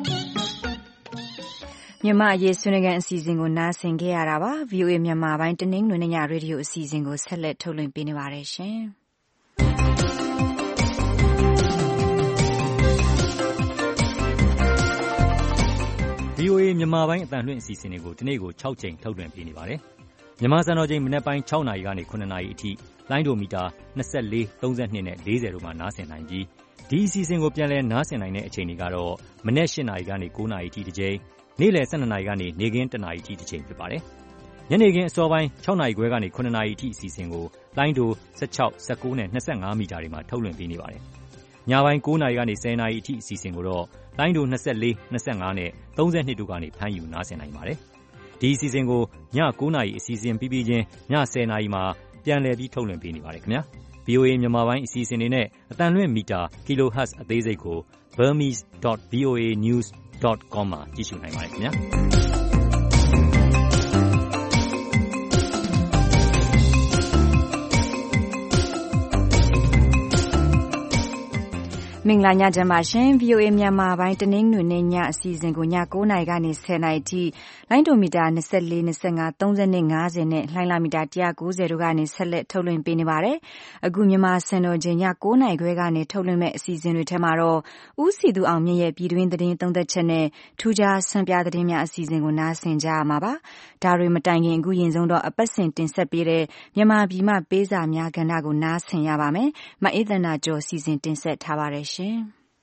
မြန်မာအရေးဆွေးနွေးခန်းအစီအစဉ်ကိုနားဆင်ခဲ့ရတာပါ V O A မြန်မာပိုင်းတနင်္ဂနွေနေ့ညရေဒီယိုအစီအစဉ်ကိုဆက်လက်ထုတ်လွှင့်ပေးနေပါတယ်ရှင် V O A မြန်မာပိုင်းအသံလွှင့်အစီအစဉ်တွေကိုဒီနေ့ကို၆ကြိမ်ထုတ်လွှင့်ပေးနေပါတယ်မြန်မာစံတော်ချိန်မနက်ပိုင်း၆နာရီကနေ၇နာရီအထိလိုင်းဒိုမီတာ၂၄၊၃၂နဲ့၄၀တို့မှာနားဆင်နိုင်ပြီးဒီအစီအစဉ်ကိုပြန်လည်နားဆင်နိုင်တဲ့အချိန်တွေကတော့မနက်၈နာရီကနေ၉နာရီအထိတစ်ကြိမ်နေ့လယ်၁၂နာရီကနေနေ့ခင်း၁နာရီအထိတစ်ချိန်ဖြစ်ပါတယ်ညနေခင်းအစောပိုင်း၆နာရီခွဲကနေ၇နာရီအထိအစီအစဉ်ကိုလိုင်းဒို၁၆၊၁၉နဲ့၂၅မီတာတွေမှာထုတ်လွှင့်ပေးနေပါတယ်ညပိုင်း၉နာရီကနေ၁၀နာရီအထိအစီအစဉ်ကိုတော့လိုင်းဒို၂၄၊၂၅နဲ့၃၂တို့ကနေဖမ်းယူနားဆင်နိုင်ပါတယ်ဒီအစီအစဉ်ကိုည၉နာရီအစီအစဉ်ပြီးပြီးချင်းည၁၀နာရီမှာပြန်လည်ပြီးထုတ်လွှင့်ပေးနေပါတယ်ခင်ဗျာ ဗွီအိုအေ မြန်မာပိုင်းအစီအစဉ်တွေနဲ့အသံလွှင့်မီတာ kilohertz အသေးစိတ်ကို burmese dot voa news dot com မှာကြည့်ရှုနိုင်ပါတယ်ခင်ဗျာမင်္ဂလာညချမ်းပါရှင် ဗွီအိုအေ မြန်မာပိုင်းတနင်္ဂနွေနေ့ညအစီအစဉ်ကိုည၉နာရီကနေ၁၀နာရီထိလိုင်းဒိုမီတာ၂၄၊၂၅၊၃၅နဲ့၅၀နဲ့လှိုင်းလာမီတာ၁၉၀တို့ကနေဆက်လက်ထုတ်လွှင့်ပေးနေပါတယ်။အခုမြန်မာစံတော်ချိန်ည၉နာရီခွဲကနေထုတ်လွှင့်မဲ့အစီအစဉ်တွေထဲမှာတော့ဦးစီသူအောင်မြင့်ရဲ့ပြည်တွင်းသတင်းသုံးသပ်ချက်နဲ့ထူးခြားဆန်းပြသတင်းများအစီအစဉ်ကိုနားဆင်ကြရမှာပါ။ဒါတွေမတိုင်ခင်အခုရင်ဆုံးတော့အပတ်စဉ်တင်ဆက်ပေးတဲ့မြန်မာပြည်မှပေးစာများကဏ္ဍကိုနားဆင်ရပါမယ်။မအေးသန္တာကျော်စီစဉ်တင်ဆက်ထားပါတယ်ရှင်။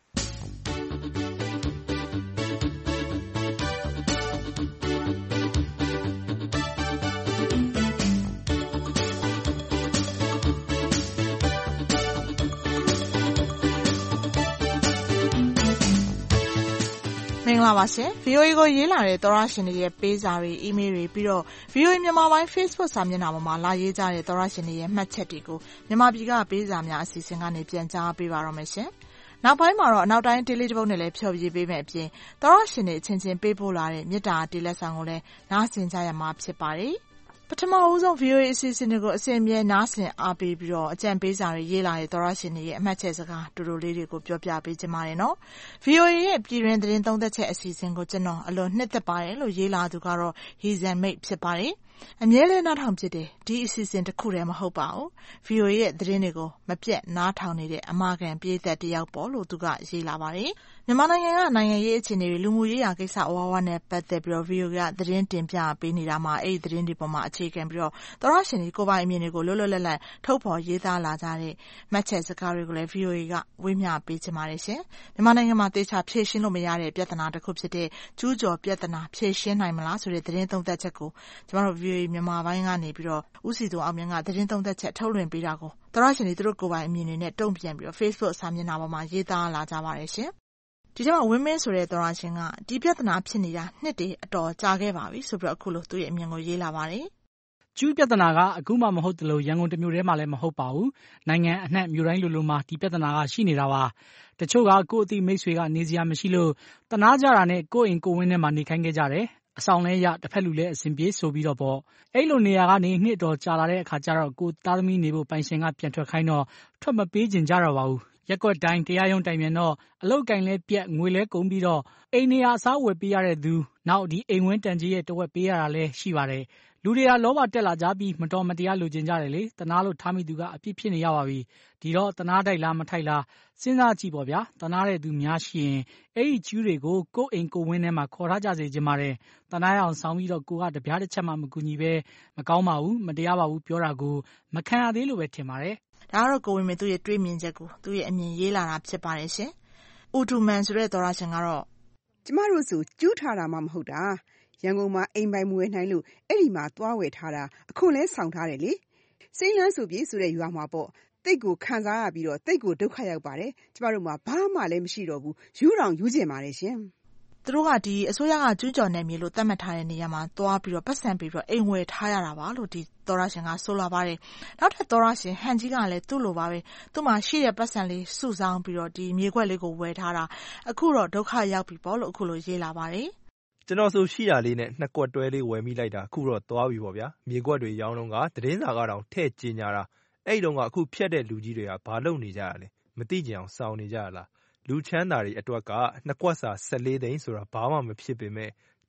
မင်္ဂလာပါရှင် ဗွီအိုအေ ကိုရေးလာတဲ့သောရရှင်တွေရဲ့ပေးစာတွေအီးမေးလ်တွေပြီးတော့ ဗွီအိုအေ မြန်မာပိုင်း Facebook စာမျက်နှာပေါ်မှာလာရေးကြတဲ့သောရရှင်တွေရဲ့မှတ်ချက်တွေကိုမြန်မာပြည်ကပေးစာများအစီအစဉ်ကနေပြန်ကြားပေးပါတော့မယ်ရှင်နောက်ပိုင်းမှာတော့အနောက်တိုင်းတေးလေးတစ်ပုဒ်နဲ့လည်းဖြောပြပေးမယ်အပြင်သောရရှင်တွေအချင်းချင်းပေးပို့လာတဲ့မေတ္တာတေးလက်ဆောင်ကိုလည်းနားဆင်ကြရမှာဖြစ်ပါတယ်ပထမဦးဆုံး ဗွီအိုအေ အစီအစဉ်တွေကိုအစဉ်အမြဲနားဆင်အားပေးပြီးတော့အကြံပေးစာတွေရေးလာတဲ့သောရရှင်တွေရဲ့အမှတ်ချက်စကားတူတူလေးတွေကိုပြောပြပေးကြပါရနော်။ ဗွီအိုအေ ရဲ့ပြည်တွင်သတင်းသုံးသက်ချက်အစီအစဉ်ကိုကျွန်တော်အလွန်နှစ်သက်ပါတယ်လို့ရေးလာသူကတော့ Hazen Mate ဖြစ်ပါတယ်။အမြဲတမ်းနားထောင်ဖြစ်တယ်ဒီအစီအစဉ်တစ်ခုတည်းမဟုတ်ပါဘူး။ ဗွီအိုအေ ရဲ့သတင်းတွေကိုမပြတ်နားထောင်နေတဲ့အမာခံပရိသတ်တစ်ယောက်ပေါ့လို့သူကရေးလာပါတယ်။မြန်မာနိုင်ငံကနိုင်ငံရေးအခြေအနေတွေလူမှုရေးရာကိစ္စအဝဝနဲ့ပတ်သက်ပြီးတော့ ဗွီအိုအေ ကသတင်းတင်ပြပေးနေတာမှာအဲ့ဒီသတင်းတွေပေါ်မှာအခြေခံပြီးတော့သောရရှင်တွေကိုပိုင်အမြင်တွေကိုလွတ်လွတ်လပ်လပ်ထုတ်ဖော်ရေးသားလာကြတဲ့မှတ်ချက်စကားတွေကိုလည်း ဗွီအိုအေ ကဝေမျှပေးချင်ပါတယ်ရှင်။မြန်မာနိုင်ငံမှာတေချာဖြေရှင်းလို့မရတဲ့ပြဿနာတစ်ခုဖြစ်တဲ့ကျူးကျော်ပြဿနာဖြေရှင်းနိုင်မလားဆိုတဲ့သတင်းသုံးသက်ချက်ကိုကျွန်တော်တို့ ဗွီအိုအေ မြန်မာပိုင်းကနေပြီးတော့ဦးစီသူအောင်မြင့်ကသတင်းသုံးသက်ချက်ထုတ်လွှင့်ပေးတာကိုသောရရှင်တွေသူတို့ကိုယ်ပိုင်အမြင်တွေနဲ့တုံ့ပြန်ပြီးတော့ Facebook စာမျက်နှာပေါ်မှာရေးသားလာကြပါတယ်ရှင်။ဒီထဲမှာဝင်းမင်းဆိုတဲ့သောရရှင်ကဒီပြဿနာဖြစ်နေတာနှစ်တွေအတော်ကြာခဲ့ပါပြီဆိုပြီးတော့အခုလိုသူ့ရဲ့အမြင်ကိုရေးလာပါတယ်ကျူးပြဿနာကအခုမှမဟုတ်တလို့ရန်ကုန်တမျိုးတည်းမှလည်းမဟုတ်ပါဘူးနိုင်ငံအနှံ့မြို့တိုင်းလိုလိုမှာဒီပြဿနာကရှိနေတာပါတချို့ကကိုယ့်အသိမိတ်ဆွေကနေစရာမရှိလို့တနာကြတာနဲ့ကိုယ့်အိမ်ကိုယ်ဝင်းထဲမှာနေခိုင်းခဲ့ကြတယ်အဆောင်လဲရတစ်ဖက်လူလဲအစဉ်ပြေဆိုပြီးတော့ပေါ့အဲ့လိုနေရာကနေနှစ်တော်ကြာလာတဲ့အခါကျတော့ကိုသားသမီးနေဖို့ပိုင်ရှင်ကပြန်ထွက်ခိုင်းတော့ထွက်မပေးကြင်ကြတော့ပါဘူးရက်ကွက်တိုင်းတရားရုံးတိုင်ပြန်တော့အလုတ်ကင်လဲပြက်ငွေလဲကုန်ပြီးတော့အိမ်နေရာအစားဝယ်ပေးရတဲ့သူနောက်ဒီအိမ်ဝင်းတန်ကြီးရဲ့တဝက်ပေးရတာလဲရှိပါတယ်လူတွေကလောဘတက်လာကြပြီးမတော်မတရားလိုချင်ကြတယ်လေတနာလို့ထားမိသူကအပြစ်ဖြစ်နေရပါပြီဒီတော့တနာတိုက်လားမထိုက်လားစဉ်းစားကြည့်ပေါ့ဗျာတနာတဲ့သူများရှိရင်အဲ့ဒီကျူးတွေကိုကိုယ့်အိမ်ကိုယ်ဝင်းထဲမှာခေါ်ထားကြစေချင်ပါတယ်တနာရအောင်ဆောင်းပြီးတော့ကိုကတပြားတစ်ချက်မှမကူညီပဲမကောင်းပါဘူးမတရားပါဘူးပြောတာကိုမခံရသေးလို့ပဲထင်ပါတယ်ဒါကတော့ကိုဝင်မေသူ့ရဲ့တွေးမြင်ချက်ကိုသူ့ရဲ့အမြင်ရေးလာတာဖြစ်ပါတယ်ရှင်။ဦးတူမန်ဆိုတဲ့သောရရှင်ကတော့ကျမတို့ဆိုကျူးထားတာမှမဟုတ်တာရန်ကုန်မှာအိမ်ပိုင်မွေနိုင်လို့အဲ့ဒီမှာသွားဝယ်ထားတာအခုလဲဆောင်ထားတယ်လေစိမ့်လန်းဆိုပြေဆိုတဲ့ရွာမှာပေါ့တိတ်ကိုခံစားရပြီးတော့တိတ်ကိုဒုက္ခရောက်ပါတယ်ကျမတို့မှာဘာမှလည်းမရှိတော့ဘူးယူတောင်ယူကျင်ပါတယ်ရှင်သူတို့ကဒီအစိုးရကကျူးကျော်နယ်မြေလို့သတ်မှတ်ထားတဲ့နေရာမှာသွားပြီးတော့ပတ်စံပြီးတော့အိမ်ဝယ်ထားရတာပါလို့ဒီသောရရှင်ကဆိုလာပါတယ်နောက်ထပ်သောရရှင်ဟန်ကြီးကလည်းသူ့လိုပါပဲသူ့မှာရှိတဲ့ပတ်စံလေးစုဆောင်းပြီးတော့ဒီမြေခွက်လေးကိုဝယ်ထားတာအခုတော့ဒုက္ခရောက်ပြီပေါ့လို့အခုလိုရေးလာပါတယ်ကျွန်တော်ဆိုရှိတာလေးနဲ့နှစ်ကွက်တွဲလေးဝယ်မိလိုက်တာအခုတော့သွားပြီပေါ့ဗျာမြေကွက်တွေရောင်းတော့ကသတင်းစာကတော့ထဲ့ကျင်ညာတာအဲ့တုန်းကအခုဖြတ်တဲ့လူကြီးတွေကဘာလုပ်နေကြရလဲမသိကြအောင်စောင်းနေကြရလားလူချမ်းသာတွေအတွက်ကနှစ်ကွက်စာ၁၄သိန်းဆိုတာဘာမှမဖြစ်ပေမဲ့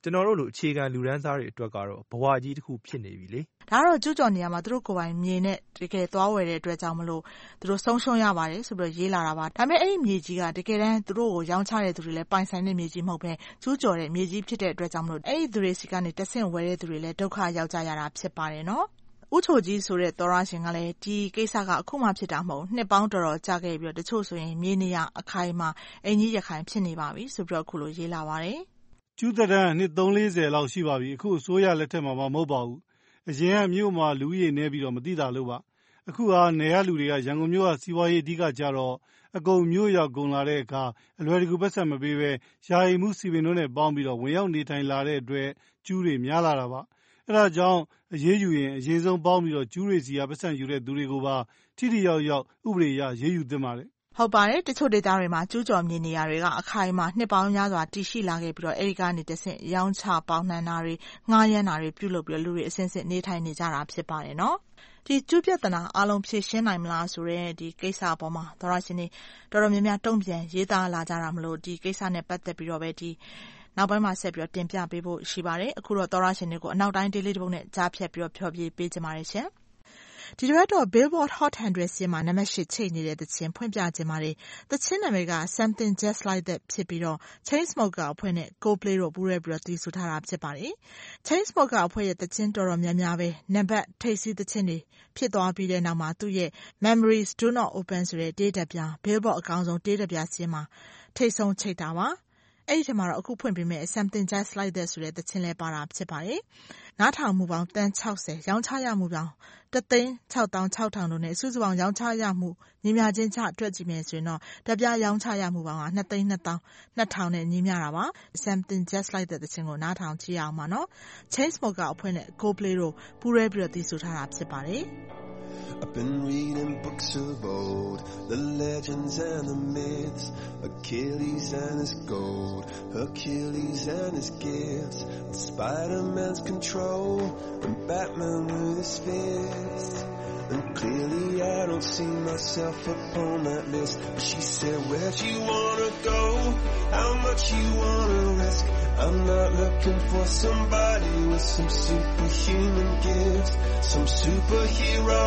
ကျွန်တော်တို့လိုအခြေခံလူဒန်းစားတွေအတွက်ကတော့ဘဝကြီးတစ်ခုဖြစ်နေပြီလေ။ဒါကတော့ကျူးကျော်နေရမှာသူတို့ကိုယ်ပိုင်မြေနဲ့တကယ်သွားဝယ်တဲ့အတွက်ကြောင့်မလို့သူတို့ဆုံးရှုံးရပါတယ်ဆိုပြီးရေးလာတာပါ။ဒါပေမဲ့အဲ့ဒီမြေကြီးကတကယ်တမ်းသူတို့ကိုရောင်းချတဲ့သူတွေလည်းပိုင်ဆိုင်တဲ့မြေကြီးမဟုတ်ဘဲကျူးကျော်တဲ့မြေကြီးဖြစ်တဲ့အတွက်ကြောင့်မလို့အဲ့ဒီသူတွေစီကနေတဆင့်ဝယ်တဲ့သူတွေလည်းဒုက္ခရောက်ကြရတာဖြစ်ပါတယ်နော်။ဦးချိုကြီးဆိုတဲ့သောရရှင်ကလည်းဒီကိစ္စကအခုမှဖြစ်တာမဟုတ်နှစ်ပေါင်းတော်တော်ကြာခဲ့ပြီးတော့တချို့ဆိုရင်မြေနေရအခိုင်မှာအင်ကြီးရခိုင်ဖြစ်နေပါပြီဆိုပြီးတော့အခုလိုရေးလာပါတယ်ကျူးသက်တမ်းနှစ်သုံးလေးဆယ်လောက်ရှိပါပြီအခုအစိုးရလက်ထက်မှာမဟုတ်ပါဘူးအရင်ကမြို့မှာလူကြီးနေပြီးတော့မသိတာလို့ပါအခုဟာနေရလူတွေကရန်ကုန်မြို့ကစီးပွားရေးအဓိကကြတော့အကုန်မြို့ရောက်ကုန်လာတဲ့အခါအလွယ်တကူပတ်ဆက်မပေးပဲယာယီမှုစီပင်တို့နဲ့ပေါင်းပြီးတော့ဝင်ရောက်နေထိုင်လာတဲ့အတွက်ကျူးတွေများလာတာပါအဲဒါကြောင့်အရေးယူရင်အရင်ဆုံးပေါင်းပြီးတော့ကျူးတွေစီကပတ်ဆက်ယူတဲ့သူတွေကိုပါထိထိရောက်ရောက်ဥပဒေအရရေးယူသင့်ပါတယ်ဟုတ်ပါတယ်တချို့ဒေသတွေမှာကျူးကျော်မြေနေရာတွေကအခိုင်အမာနှစ်ပေါင်းများစွာတည်ရှိလာခဲ့ပြီးတော့အဲဒီကနေတဆင့်ရောင်းချပေါင်းနှံတာတွေငှားရမ်းတာတွေပြုလုပ်ပြီးတော့လူတွေအစဉ်စဉ်နေထိုင်နေကြတာဖြစ်ပါတယ်နော်ဒီကျူးပြဿနာအလုံးဖြေရှင်းနိုင်မလားဆိုတဲ့ဒီကိစ္စအပေါ်မှာသောရရှင်တွေတော်တော်များများတုံ့ပြန်ရေးသားလာကြတာမလို့ဒီကိစ္စနဲ့ပတ်သက်ပြီးတော့ပဲဒီနောက်ပိုင်းမှာဆက်ပြီးတော့တင်ပြပေးဖို့ရှိပါတယ်အခုတော့သောရရှင်တွေကိုအနောက်တိုင်းဒေးလေးတစ်ပုဒ်နဲ့ကြားဖြတ်ပြီးတော့ဖျော်ဖြေပေးကြပါရစေဒီတစ်ပတ်တော့ Billboard Hot one hundred စီမှာနံပါတ်eightချိတ်နေတဲ့သချင်းဖွင့်ပြခြင်းပါတယ်သချင်းနာမည်က Something Just Like That ဖြစ်ပြီးတော့ Chainsmokers အဖွဲ့နဲ့ Coldplay တို့ပူးရဲပြီးတော့တည်ဆူထားတာဖြစ်ပါတယ် Chainsmokers အဖွဲ့ရဲ့သချင်းတော်တော်များများပဲနံပါတ်ထိပ်စီးသချင်းတွေဖြစ်သွားပြီးတဲ့နောက်မှာသူ့ရဲ့ Memories Do Not Open ဆိုတဲ့တေးတက်ပြ Billboard အကောင်းဆုံးတေးတက်ပြစီမှာထိပ်ဆုံးချိတ်တာပါအဲ့ဒီထဲမှာတော့အခုဖွင့်ပေးမယ် Something Just Like That ဆိုတဲ့သချင်းလေးပါတာဖြစ်ပါတယ်နားထောင်မှုပေါင်းတန်sixtyရောင်းချရမှုပေါင်းoneသိန်းsix thousand six thousandတို့နဲ့စုစုပေါင်းရောင်းချရမှုညီမျှချင်းချတွက်ကြည့်မယ်ဆိုရင်တော့တပြားရောင်းချရမှုပေါင်းကtwoသိန်းtwo thousand two thousandနဲ့ညီမျှတာပါ Something Just Like That သချင်းကိုနားထောင်ကြည့်အောင်ပါနော် Chainsmokers အဖွဲ့နဲ့ Coldplay တို့ပူးရဲပြီးတော့တည်ဆူထားတာဖြစ်ပါတယ် I've been reading books of old, the legends and the myths, Achilles and his gold, Hercules and his gifts, and Spider-Man's control, and Batman with his fists. And clearly I don't see myself upon that list. But she said, where'd you wanna go? How much you wanna risk? I'm not looking for somebody with some superhuman gifts, some superhero,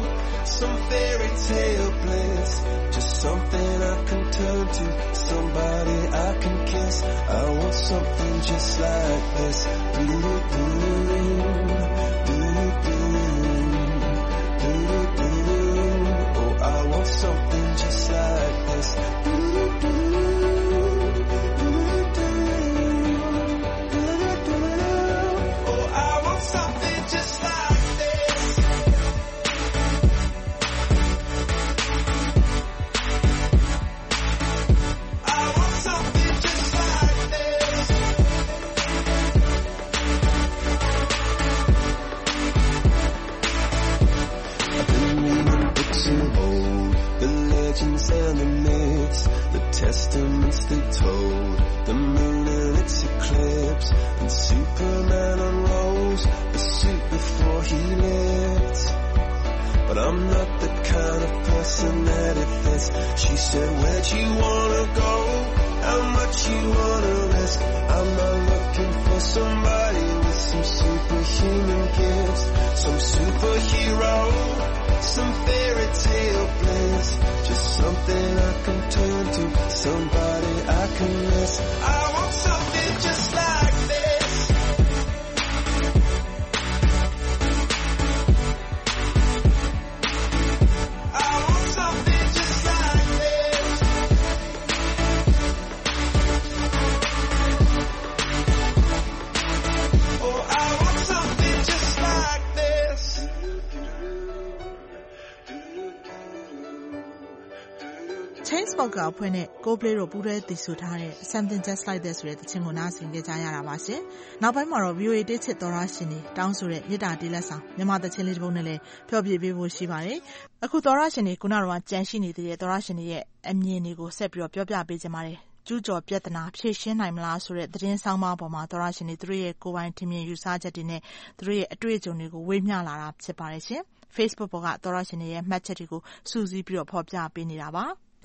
some fairy tale bliss. Just something I can turn to, somebody I can kiss. I want something just like this. Do-do-do, do-do-do, do-do-do. Oh, I want something just like this. Do-do-do. And the myths, the testaments they told, the moon and its eclipse, and Superman unrolls the suit before he lived. But I'm not the kind of person that it fits. She said, where'd you wanna go? How much you wanna risk? I'm not looking for somebody with some superhuman gifts, some superhero, some fairy tale bliss. Just something I can turn to, somebody I can miss. I want something just like this. I want something just like this. Oh, I want something just like this. Chainsmokers အဖွဲ့နဲ့ Coldplay တို့ပူးတွဲတည်ဆူထားတဲ့ Something Just Like That ဆိုတဲ့သချင်းကိုနားဆင်ကြကြရတာပါရှင်။နောက်ပိုင်းမှာတော့ V O A တေးချစ်သောရရှင်တွေတောင်းဆိုတဲ့မြစ်တာတေးလက်ဆောင်မြန်မာသချင်းလေးတစ်ပုဒ်နဲ့လည်းဖျော်ဖြေပေးဖို့ရှိပါတယ်။အခုသောရရှင်တွေခုနကတော့ကြံရှိနေတဲ့သောရရှင်တွေရဲ့အမြင်တွေကိုဆက်ပြီးတော့ပြောပြပေးကြပါမယ်။ကျူးကျော်ပြဿနာဖြေရှင်းနိုင်မလားဆိုတဲ့သတင်းဆောင်မပေါ်မှာသောရရှင်တွေသူတို့ရဲ့ကိုယ်ပိုင်ထင်မြင်ယူဆချက်တွေနဲ့သူတို့ရဲ့အတွေ့အကြုံတွေကိုဝေမျှလာတာဖြစ်ပါတယ်ရှင်။ Facebook ပေါ်ကသောရရှင်တွေရဲ့မှတ်ချက်တွေကိုစူးစီးပြီးတော့ဖော်ပြပေးနေတာပါ။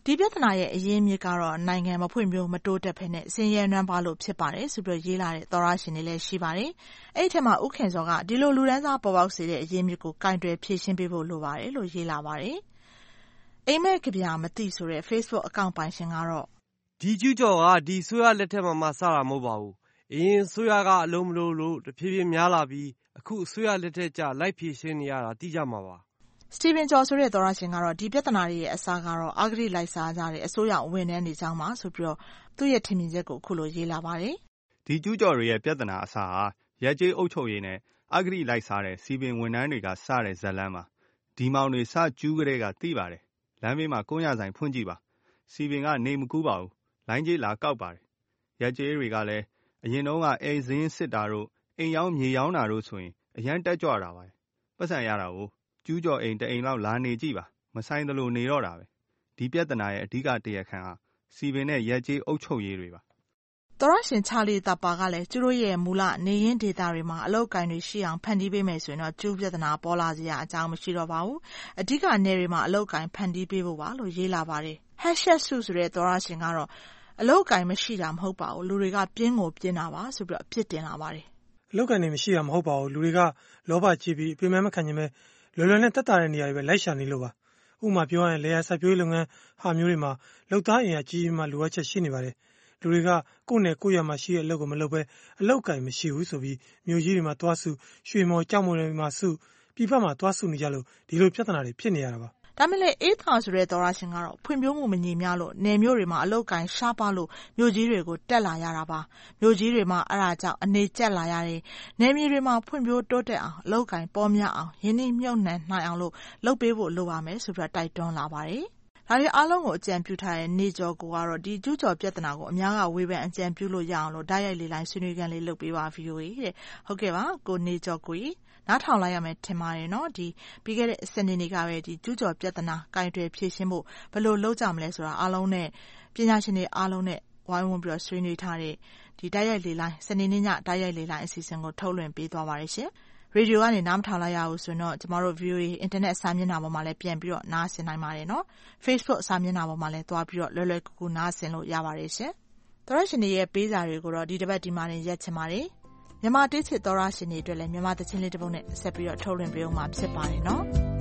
ဒီပြဿနာရဲ့အရင်းမြစ်ကတော့နိုင်ငံမဖွံ့ဖြိုးမတိုးတက်ဘဲနဲ့ဆင်းရဲနွမ်းပါးလို့ဖြစ်ပါတယ်ဆိုပြီးရေးလာတဲ့သောရရှင်တွေလည်းရှိပါတယ်။အဲ့ဒီထဲမှာဥခင်စောကဒီလိုလူဒန်းစားပေါ်ပေါက်စေတဲ့အရင်းမြစ်ကိုကင်တွယ်ဖြည့်ရှင်းပေးဖို့လိုပါတယ်လို့ရေးလာပါတယ်။အိမ်မက်ကဗျာမသိဆိုတဲ့ Facebook အကောင့်ပိုင်ရှင်ကတော့ဒီကျူးကျော်ကဒီဆိုရလက်ထက်မှာမှစတာမဟုတ်ပါဘူး။အရင်ဆိုရကအလုံးမလို့လို့တဖြည်းဖြည်းများလာပြီးအခုဆိုရလက်ထက်ကျလိုက်ဖြည့်ရှင်းနေရတာသိကြမှာပါ။စတီဗင်ကျော်ဆိုတဲ့သောရရှင်ကတော့ဒီပြဿနာတွေရဲ့အစားကတော့အဂတိလိုက်စားကြတဲ့အစိုးရဝန်ထမ်းတွေကြောင့်ပါဆိုပြီးတော့သူ့ရဲ့ထင်မြင်ချက်ကိုအခုလိုရေးလာပါတယ်။ဒီကျူးကျော်တွေရဲ့ပြဿနာအစားဟာရက်ကျေးအုပ်ချုပ်ရေးနဲ့အဂတိလိုက်စားတဲ့စီပင်ဝန်ထမ်းတွေကစတဲ့ဇလန်းပါ။ဒီမောင်တွေစကျူးကလေးကသိပါတယ်။လမ်းဘေးမှာကုန်းရဆိုင်ဖွင့်ကြည့်ပါ။စီပင်ကနေမကူးပါဘူး။လိုင်းကြီးလာကောက်ပါတယ်။ရက်ကျေးတွေကလည်းအရင်တော့ကအိမ်စင်းစစ်တာတို့အိမ်ရောင်းမြေရောင်းတာတို့ဆိုရင်အရန်တက်ကြွတာပါ။ပတ်စံရတာကိုကျူးကျော်အိမ်တအိမ်လောက်လာနေကြည့်ပါမဆိုင်သလိုနေတော့တာပဲဒီပြဿနာရဲ့အဓိကတရားခံဟာစီပင်နဲ့ရက်ကျေးအုပ်ချုပ်ရေးတွေပါသောရရှင်ချာလီတာပါကလည်းသူတို့ရဲ့မူလနေရင်းဒေတာတွေမှာအလောက်ကိုင်းတွေရှိအောင်ဖန်တီးပေးမယ်ဆိုရင်တော့ကျူးပြဿနာပေါ်လာစရာအကြောင်းမရှိတော့ပါဘူးအဓိကနေတွေမှာအလောက်ကိုင်းဖန်တီးပေးဖို့ပါလို့ရေးလာပါတယ် hashtag စုဆိုတဲ့သောရရှင်ကတော့အလောက်ကိုင်းမရှိတာမဟုတ်ပါဘူးလူတွေကပြင်းကိုပြင်းတာပါဆိုပြီးတော့အပြစ်တင်လာပါတယ်အလောက်ကိုင်းတွေမရှိတာမဟုတ်ပါဘူးလူတွေကလောဘကြီးပြီးအပြင်းမဲ့မခံခြင်းပဲလွယ်လွယ်နဲ့တက်တာတဲ့နေရာတွေပဲလိုက်ရှာနေလို့ပါဥမာပြောရရင်လေယာစိုက်ပျိုးရေးလုပ်ငန်းဟာမျိုးတွေမှာလုပ်သားအင်အားကြီးကြီးမှလိုအပ်ချက်ရှိနေပါတယ်လူတွေကကိုယ့်နယ်ကိုယ့်ရွာမှာရှိတဲ့အလုပ်ကိုမလုပ်ဘဲအလုပ်ကိုင်မရှိဘူးဆိုပြီးမြို့ကြီးတွေမှာတွားစုရွှေမော်ကြောက်မော်တွေမှာစုပြည်ပမှာတွားစုနေကြလို့ဒီလိုပြဿနာတွေဖြစ်နေရတာပါဒါမဲ့လေအေးသာဆိုတဲ့သောရရှင်ကတော့ဖွံ့ဖြိုးမှုမညီမျှလို့နယ်မြို့တွေမှာအလုပ်ကိုင်ရှားပါလို့မြို့ကြီးတွေကိုတက်လာရတာပါမြို့ကြီးတွေမှာအဲ့ဒါကြောင့်အနေကျက်လာရတယ်နယ်မြေတွေမှာဖွံ့ဖြိုးတိုးတက်အောင်အလုပ်ကိုင်ပေါ်များအောင်ရင်းနှီးမြှုပ်နှံနိုင်အောင်လို့လုပ်ပေးဖို့လိုပါမယ်ဆိုပြီးတိုက်တွန်းလာပါတယ်ဒါတွေအားလုံးကိုအကြံပြုထားတဲ့နေကျော်ကိုကတော့ဒီကျူးကျော်ပြဿနာကိုအများကဝေဖန်အကြံပြုလို့ရအောင်လို့ဓာတ်ရိုက်လေးလိုက်ဆွေးနွေးခန်းလေးလုပ်ပေးပါ ဗီအိုအေ တဲ့ဟုတ်ကဲ့ပါကိုနေကျော်ကိုကြီးနားထောင်လိုက်ရမယ်ထင်ပါတယ်နော်ဒီပြီးခဲ့တဲ့စနေနေ့ကပဲဒီကျူးကျော်ပြဿနာကင်တွယ်ဖြေရှင်းဖို့ဘယ်လိုလုပ်ကြမလဲဆိုတာအားလုံးနဲ့ပညာရှင်တွေအားလုံးနဲ့ဝိုင်းဝန်းပြီးတော့ဆွေးနွေးထားတဲ့ဒီဓာတ်ရိုက်လေးလိုက်စနေနေ့ညဓာတ်ရိုက်လေးလိုက်အစီအစဉ်ကိုထုတ်လွှင့်ပေးသွားပါရရှင်ရေဒီယိုကနေနားမထောင်လိုက်ရဘူးဆိုတော့ကျမတို့ ဗီအိုအေ internet စာမျက်နှာပေါ်မှာလည်းပြန်ပြီးတော့နားဆင်နိုင်ပါတယ်နော် Facebook စာမျက်နှာပေါ်မှာလည်းတွားပြီးတော့လွယ်လွယ်ကူကူနားဆင်လို့ရပါတယ်ရှင်သောရရှင်တွေရဲ့ပေးစာတွေကိုတော့ဒီတစ်ပတ်ဒီမှာနေရက်ချင်ပါတယ်မြန်မာတေးချစ်သောရရှင်တွေအတွက်လည်းမြန်မာသချင်းလေးတစ်ပုဒ်နဲ့ဆက်ပြီးတော့ထုတ်လွှင့်ပေးအောင်မှာဖြစ်ပါတယ်နော်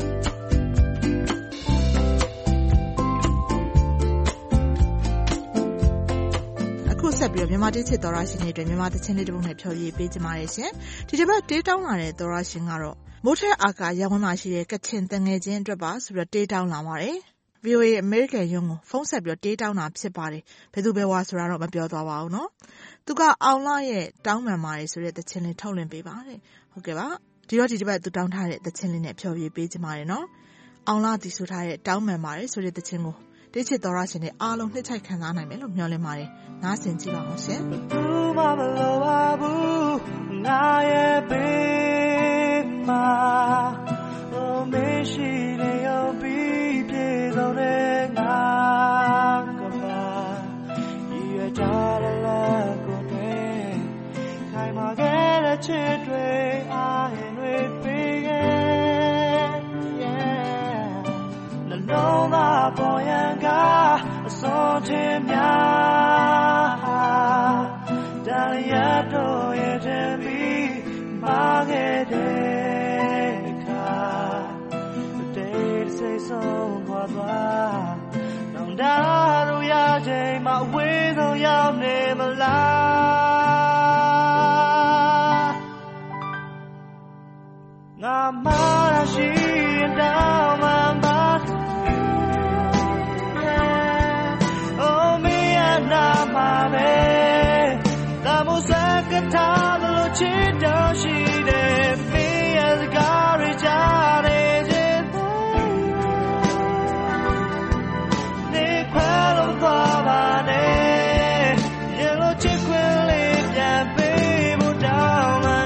အခုဆက်ပြီးတော့မြန်မာတေးချစ်သောရရှင်တွေအတွက်မြန်မာသချင်းလေးတစ်ပုဒ်နဲ့ဖြော်ရည်ပေးကြပါရရှင်ဒီတစ်ပတ်တေးတောင်းလာတဲ့သောရရှင်ကတော့မိုးထဲအာကာရဝန်းမှာရှိတဲ့ကချင်တငယ်ချင်းအတွက်ပါဆိုပြီးတော့တေးတောင်းလာပါတယ် ဗီအိုအေ American ရုံးကိုဖုန်းဆက်ပြီးတော့တေးတောင်းတာဖြစ်ပါတယ်ဘယ်သူဘယ်ဝါဆိုတာတော့မပြောသွားပါဘူးနော်သူကအောင်လာရဲ့တောင်းပန်ပါတယ်ဆိုတဲ့သချင်းလေးထုတ်လွှင့်ပေးပါတဲ့ဟုတ်ကဲ့ပါဒီတော့ဒီတစ်ပတ်သူတောင်းထားတဲ့သချင်းလေးနဲ့ဖြော်ပြပေးကြပါရနော်အောင်လာတီဆိုထားတဲ့တောင်းပန်ပါတယ်ဆိုတဲ့သချင်းကိုတေးချစ်သောရရှင်တွေအားလုံးနှစ်ချိုက်ခံစားနိုင်မယ်လို့မျှော်လင့်ပါတယ်နားဆင်ကြည့်ပါအောင်ရှင်ဘူးမမလိုပါဘူးငါရဲ့ဘေးမှာ Ohမရှိနေအောင်ပြီးပြေတော့တဲ့ငါကပါရွေးကြတဲ့လက်ကိုတွေခိုင်မာခဲ့တဲ့ချစ်တွေအားရင်တွေပေးခဲ့ Yeah နှလုံးသားပေါ်ရန်ကအစောချင်းများဒါရတော့ရဲ့တဲ့ပြီးမာခဲ့တဲ့အခါတဲ့စိတ်ဆုံးသွားသွားတောင်းတရရချိန်မှာအဝေးဆုံးရောက်နေမလားငါမာရှိရင်တောင်းမှမထားလို့ချစ်တော်ရှိတယ်မင်းရဲ့စကားတွေကြားရခြင်းနေခွဲလို့သွားပါနဲ့ရေလို့ချစ်ခွင့်လေးပြန်ပေးဖို့တောင်းပါ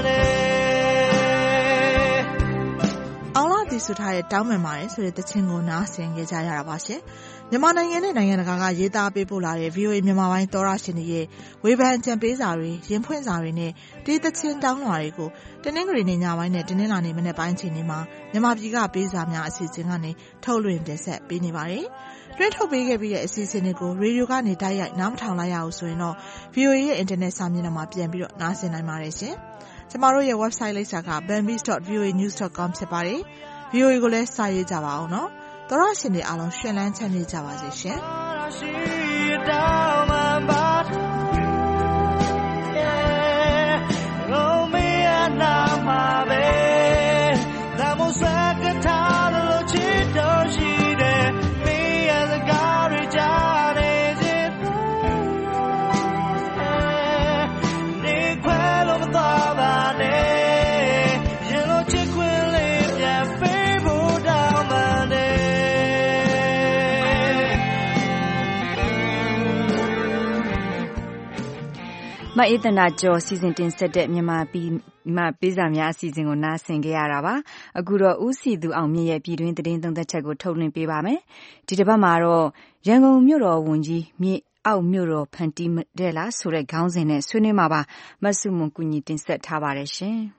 နဲ့အောင်လာတီဆိုထားတဲ့တောင်းပန်ပါတယ်ဆိုတဲ့သချင်းကိုနားဆင်ကြကြရတာပါရှင်မြန်မာနိုင်ငံနဲ့နိုင်ငံတကာကရေးသားပေးပို့လာတဲ့ ဗွီအိုအေ မြန်မာပိုင်းသောတရှင်တွေရဲ့ဝေဖန်အကြံပေးစာတွေ၊ရင်ဖွင့်စာတွေနဲ့တေးသချင်းတောင်းလွှာတွေကိုတနင်္ဂနွေနေ့ညပိုင်းနဲ့တနင်္လာနေ့မနက်ပိုင်းအချိန်တွေမှာမြန်မာပြည်ကပေးစာများအစီအစဉ်ကနေထုတ်လွှင့်တင်ဆက်ပေးနေပါတယ်။တွင်းထုတ်ပေးခဲ့ပြီးတဲ့အစီအစဉ်တွေကိုရေဒီယိုကနေတိုက်ရိုက်နားမထောင်လိုက်ရဘူးဆိုရင်တော့ ဗွီအိုအေ ရဲ့အင်တာနက်စာမျက်နှာမှာပြန်ပြီးတော့နားဆင်နိုင်ပါတယ်ရှင်။ကျမတို့ရဲ့ website လိပ်စာက bambis dot v o a news dot com ဖြစ်ပါတယ်။ ဗွီအိုအေ ကိုလည်းစာရေးကြပါအောင်နော်။သောတရှင်တွေအားလုံးရှင်လန်းချမ်းမြေ့ကြပါစေရှင်။မအေးသန္တာကျော်စီစဉ်တင်ဆက်တဲ့မြန်မာပြည်မှာပေးစာများအစီအစဉ်ကိုနားဆင်ကြရတာပါ။အခုတော့ဦးစီသူအောင်မြင့်ရဲ့ပြည်တွင်းသတင်းသုံးသပ်ချက်ကိုထုတ်လွှင့်ပေးပါမယ်။ဒီတစ်ပတ်မှာတော့ရန်ကုန်မြို့တော်ဝန်ကြီးမြေအောက်မြို့တော်ဖန်တီးတဲ့လားဆိုတဲ့ခေါင်းစဉ်နဲ့ဆွေးနွေးမှာပါ။မဆုမွန်ကူညီတင်ဆက်ထားပါတယ်ရှင်။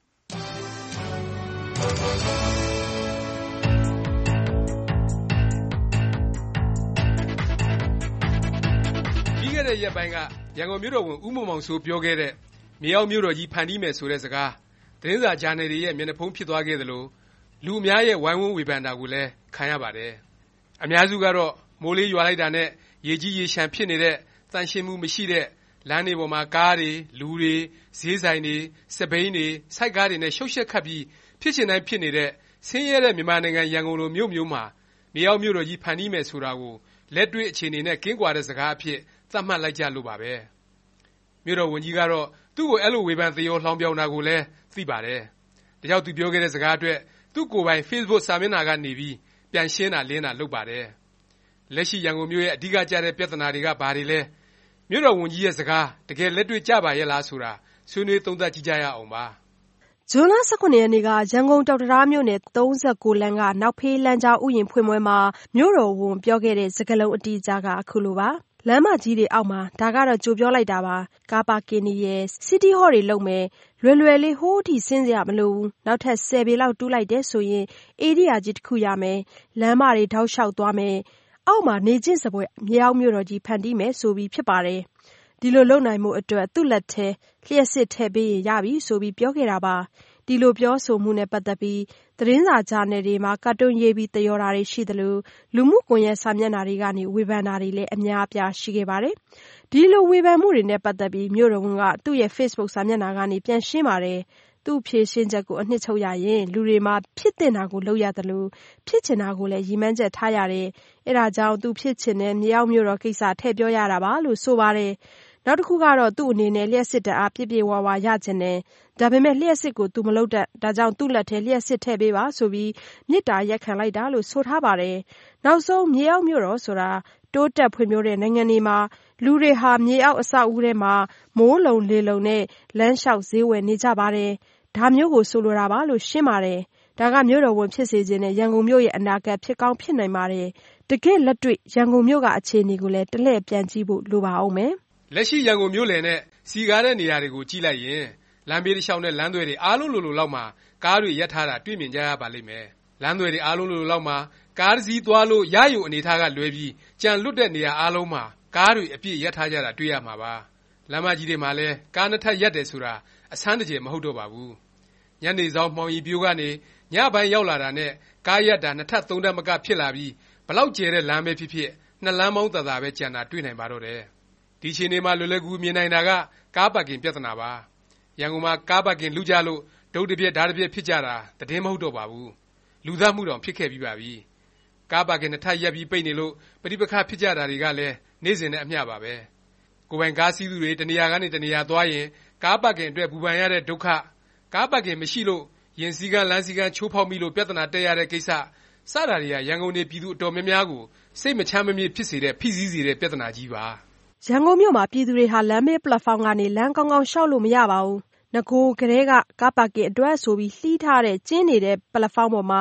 ပြီးခဲ့တဲ့ရက်ပိုင်းကရန်ကုန်မြို့တော်ဝန်ဦးမောင်မောင်စိုးပြောခဲ့တဲ့မြေအောက်မြို့တော်ကြီးဖန်တီးမယ်ဆိုတဲ့စကားသတင်းစာဂျာနယ်တွေရဲ့မျက်နှာဖုံးဖြစ်သွားခဲ့သလိုလူအများရဲ့ဝိုင်းဝန်းဝေဖန်တာကိုလည်းခံရပါတယ်။အများစုကတော့မိုးလေးရွာလိုက်တာနဲ့ရေကြီးရေရှမ်းဖြစ်နေတဲ့သန့်ရှင်းမှုမရှိတဲ့လမ်းတွေပေါ်မှာကားတွေလူတွေဈေးဆိုင်တွေစက်ဘီးတွေစိုက်ကားတွေနဲ့ရှုပ်ရှက်ခတ်ပြီးဖြစ်ချင်တိုင်းဖြစ်နေတဲ့ဆင်းရဲတဲ့မြန်မာနိုင်ငံရန်ကုန်လိုမြို့မျိုးမှာမြေအောက်မြို့တော်ကြီးဖန်တီးမယ်ဆိုတာကိုလက်တွေ့အခြေအနေနဲ့ကင်းကွာတဲ့စကားအဖြစ်သတ်မှတ်လိုက်ကြလို့ပါပဲ။မြို့တော်ဝန်ကြီးကတော့သူ့ကိုအဲ့လိုဝေဖန်သရောလှောင်ပြောင်တာကိုလည်းသိပါတယ်။ဒါကြောင့်သူပြောခဲ့တဲ့စကားအတွက်သူ့ကိုယ်ပိုင် Facebook စာမျက်နှာကနေပြီးပြန်ရှင်းတာလင်းတာလုပ်ပါတယ်။လက်ရှိရန်ကုန်မြို့ရဲ့အဓိကကျတဲ့ပြဿနာတွေကဘာတွေလဲ။မြို့တော်ဝန်ကြီးရဲ့စကားတကယ်လက်တွေ့ကျပါရဲ့လားဆိုတာဆွေးနွေးသုံးသပ်ကြည့်ကြရအောင်ပါ။ဇွန်လ၁၇ရက်နေ့ကရန်ကုန်ကျောက်တံတားမြို့နယ်၃၉လမ်းကနောက်ဖေးလမ်းကြားဥယျာဉ်ဖွင့်ပွဲမှာမြို့တော်ဝန်ပြောခဲ့တဲ့စကားလုံးအတိအကျကအခုလိုပါ။လမ်းမကြီးတွေအောက်မှာဒါကတော့ကြိုပြောလိုက်တာပါကားပါကင်တွေရယ်စီတီဟော့တွေလုပ်မယ်လွယ်လွယ်လေးဟိုးထိဆင်းစရာမလိုဘူးနောက်ထပ်ဆယ်ပေလောက်တူးလိုက်တဲ့ဆိုရင်အေရီယာကြီးတစ်ခုရမယ်လမ်းမတွေထောက်လျှောက်သွားမယ်အောက်မှာနေချင်းစပွဲမြေအောက်မြို့တော်ကြီးဖန်တီးမယ်ဆိုပြီးဖြစ်ပါတယ်ဒီလိုလုပ်နိုင်မှုအတွက်သူ့လက်ထဲလျှက်စစ်ထည့်ပေးရင်ရပြီဆိုပြီးပြောခဲ့တာပါဒီလိုပြောဆိုမှုနဲ့ပတ်သက်ပြီးသတင်းစာဂျာနယ်တွေမှာကာတွန်းရေးပြီးသရော်တာတွေရှိသလိုလူမှုကွန်ရက်စာမျက်နှာတွေကနေဝေဖန်တာတွေလည်းအများအပြားရှိခဲ့ပါတယ်။ဒီလိုဝေဖန်မှုတွေနဲ့ပတ်သက်ပြီးမြို့တော်ဝန်ကသူ့ရဲ့ Facebook စာမျက်နှာကနေပြန်ရှင်းပါတယ်။သူ့ဖြေရှင်းချက်ကိုအနှစ်ချုပ်ရရင်လူတွေမှာဖြစ်တင်တာကိုလုပ်ရသလိုဖြစ်ချင်တာကိုလည်းရည်မှန်းချက်ထားရတယ်။အဲဒါကြောင့်သူဖြစ်ချင်တဲ့မြေအောက်မြို့တော်ကိစ္စထည့်ပြောရတာပါလို့ဆိုပါတယ်။နောက်တစ်ခုကတော့သူ့အနေနဲ့လျှက်စစ်တအားပြည့်ပြည့်ဝဝရချင်တယ်ဒါပေမဲ့လျှက်စစ်ကိုသူမလုပ်တတ်ဒါကြောင့်သူ့လက်ထဲလျှက်စစ်ထည့်ပေးပါဆိုပြီးမြစ်တာရက်ခံလိုက်တာလို့ဆိုထားပါတယ်နောက်ဆုံးမြေအောက်မြို့တော်ဆိုတာတိုးတက်ဖွံ့ဖြိုးတဲ့နိုင်ငံတွေမှာလူတွေဟာမြေအောက်အဆောက်အဦထဲမှာမိုးလုံလေလုံနဲ့လမ်းလျှောက်ဈေးဝယ်နေကြပါတယ်ဒါမျိုးကိုဆိုလိုတာပါလို့ရှင်းပါတယ်ဒါကမြို့တော်ဝန်ဖြစ်စေခြင်းနဲ့ရန်ကုန်မြို့ရဲ့အနာဂတ်ဖြစ်ကောင်းဖြစ်နိုင်ပါတယ်တကယ်လက်တွေ့ရန်ကုန်မြို့ကအခြေအနေကိုလည်းတလှည့်ပြန်ကြည့်ဖို့လိုပါအောင်မယ်လက်ရှိရန်ကုန်မြို့လယ်နဲ့စီကားတဲ့နေရာတွေကိုကြည့်လိုက်ရင်လမ်းဘေးတစ်လျှောက်နဲ့လမ်းသွယ်တွေအားလုံးလိုလိုလောက်မှာကားတွေရပ်ထားတာတွေ့မြင်ကြရပါလိမ့်မယ်။လမ်းသွယ်တွေအားလုံးလိုလိုလောက်မှာကားတစ်စီးသွားလို့ရယူအနေထားကလွဲပြီးကြံလွတ်တဲ့နေရာအားလုံးမှာကားတွေအပြည့်ရပ်ထားကြတာတွေ့ရမှာပါ။လမ်းမကြီးတွေမှာလည်းကားနှစ်ထပ်ရပ်တယ်ဆိုတာအဆန်းတကြယ်မဟုတ်တော့ပါဘူး။ညနေဆောင်မှောင်ရီပြိုကနေညပိုင်းရောက်လာတာနဲ့ကားရပ်တာနှစ်ထပ်သုံးထပ်မကဖြစ်လာပြီးဘလောက်ကျယ်တဲ့လမ်းပဲဖြစ်ဖြစ်နှစ်လမ်းမောင်းသာသာပဲကြံတာတွေ့နိုင်ပါတော့တယ်။ဒီချိန်မှာလွယ်လွယ်ကူမြင်နိုင်တာကကားပါကင်ပြဿနာပါရန်ကုန်မှာကားပါကင်လူကြလို့ဒုတ်တစ်ပြက်ဓာတ်တစ်ပြက်ဖြစ်ကြတာတည်င်းမဟုတ်တော့ပါဘူးလူသားမှုတောင်ဖြစ်ခဲ့ပြီးပါပြီကားပါကင်နှစ်ထပ်ရပ်ပြီးပိတ်နေလို့ပဋိပက္ခဖြစ်ကြတာတွေကလည်းနေ့စဉ်နဲ့အမျှပါပဲကိုယ်ပိုင်ကားစီးသူတွေတနေရာကနေတနေရာသွားရင်ကားပါကင်အတွက်ပူပန်ရတဲ့ဒုက္ခကားပါကင်မရှိလို့ရင်စည်းကမ်းလမ်းစည်းကမ်းချိုးဖောက်မိလို့ပြဿနာတက်ရတဲ့ကိစ္စစတာတွေကရန်ကုန်နေပြည်သူအတော်များများကိုစိတ်မချမ်းမမြေ့ဖြစ်စေတဲ့ဖိစီးစေတဲ့ပြဿနာကြီးပါရန်ကုန်မြို့မှာပြည်သူတွေဟာလမ်းမေးပလက်ဖောင်းကနေလမ်းကောင်းကောင်းရှောက်လို့မရပါဘူး။ငကိုကလေးကကားပါကင်အတွက်ဆိုပြီးလှီးထားတဲ့ကျင်းနေတဲ့ပလက်ဖောင်းပေါ်မှာ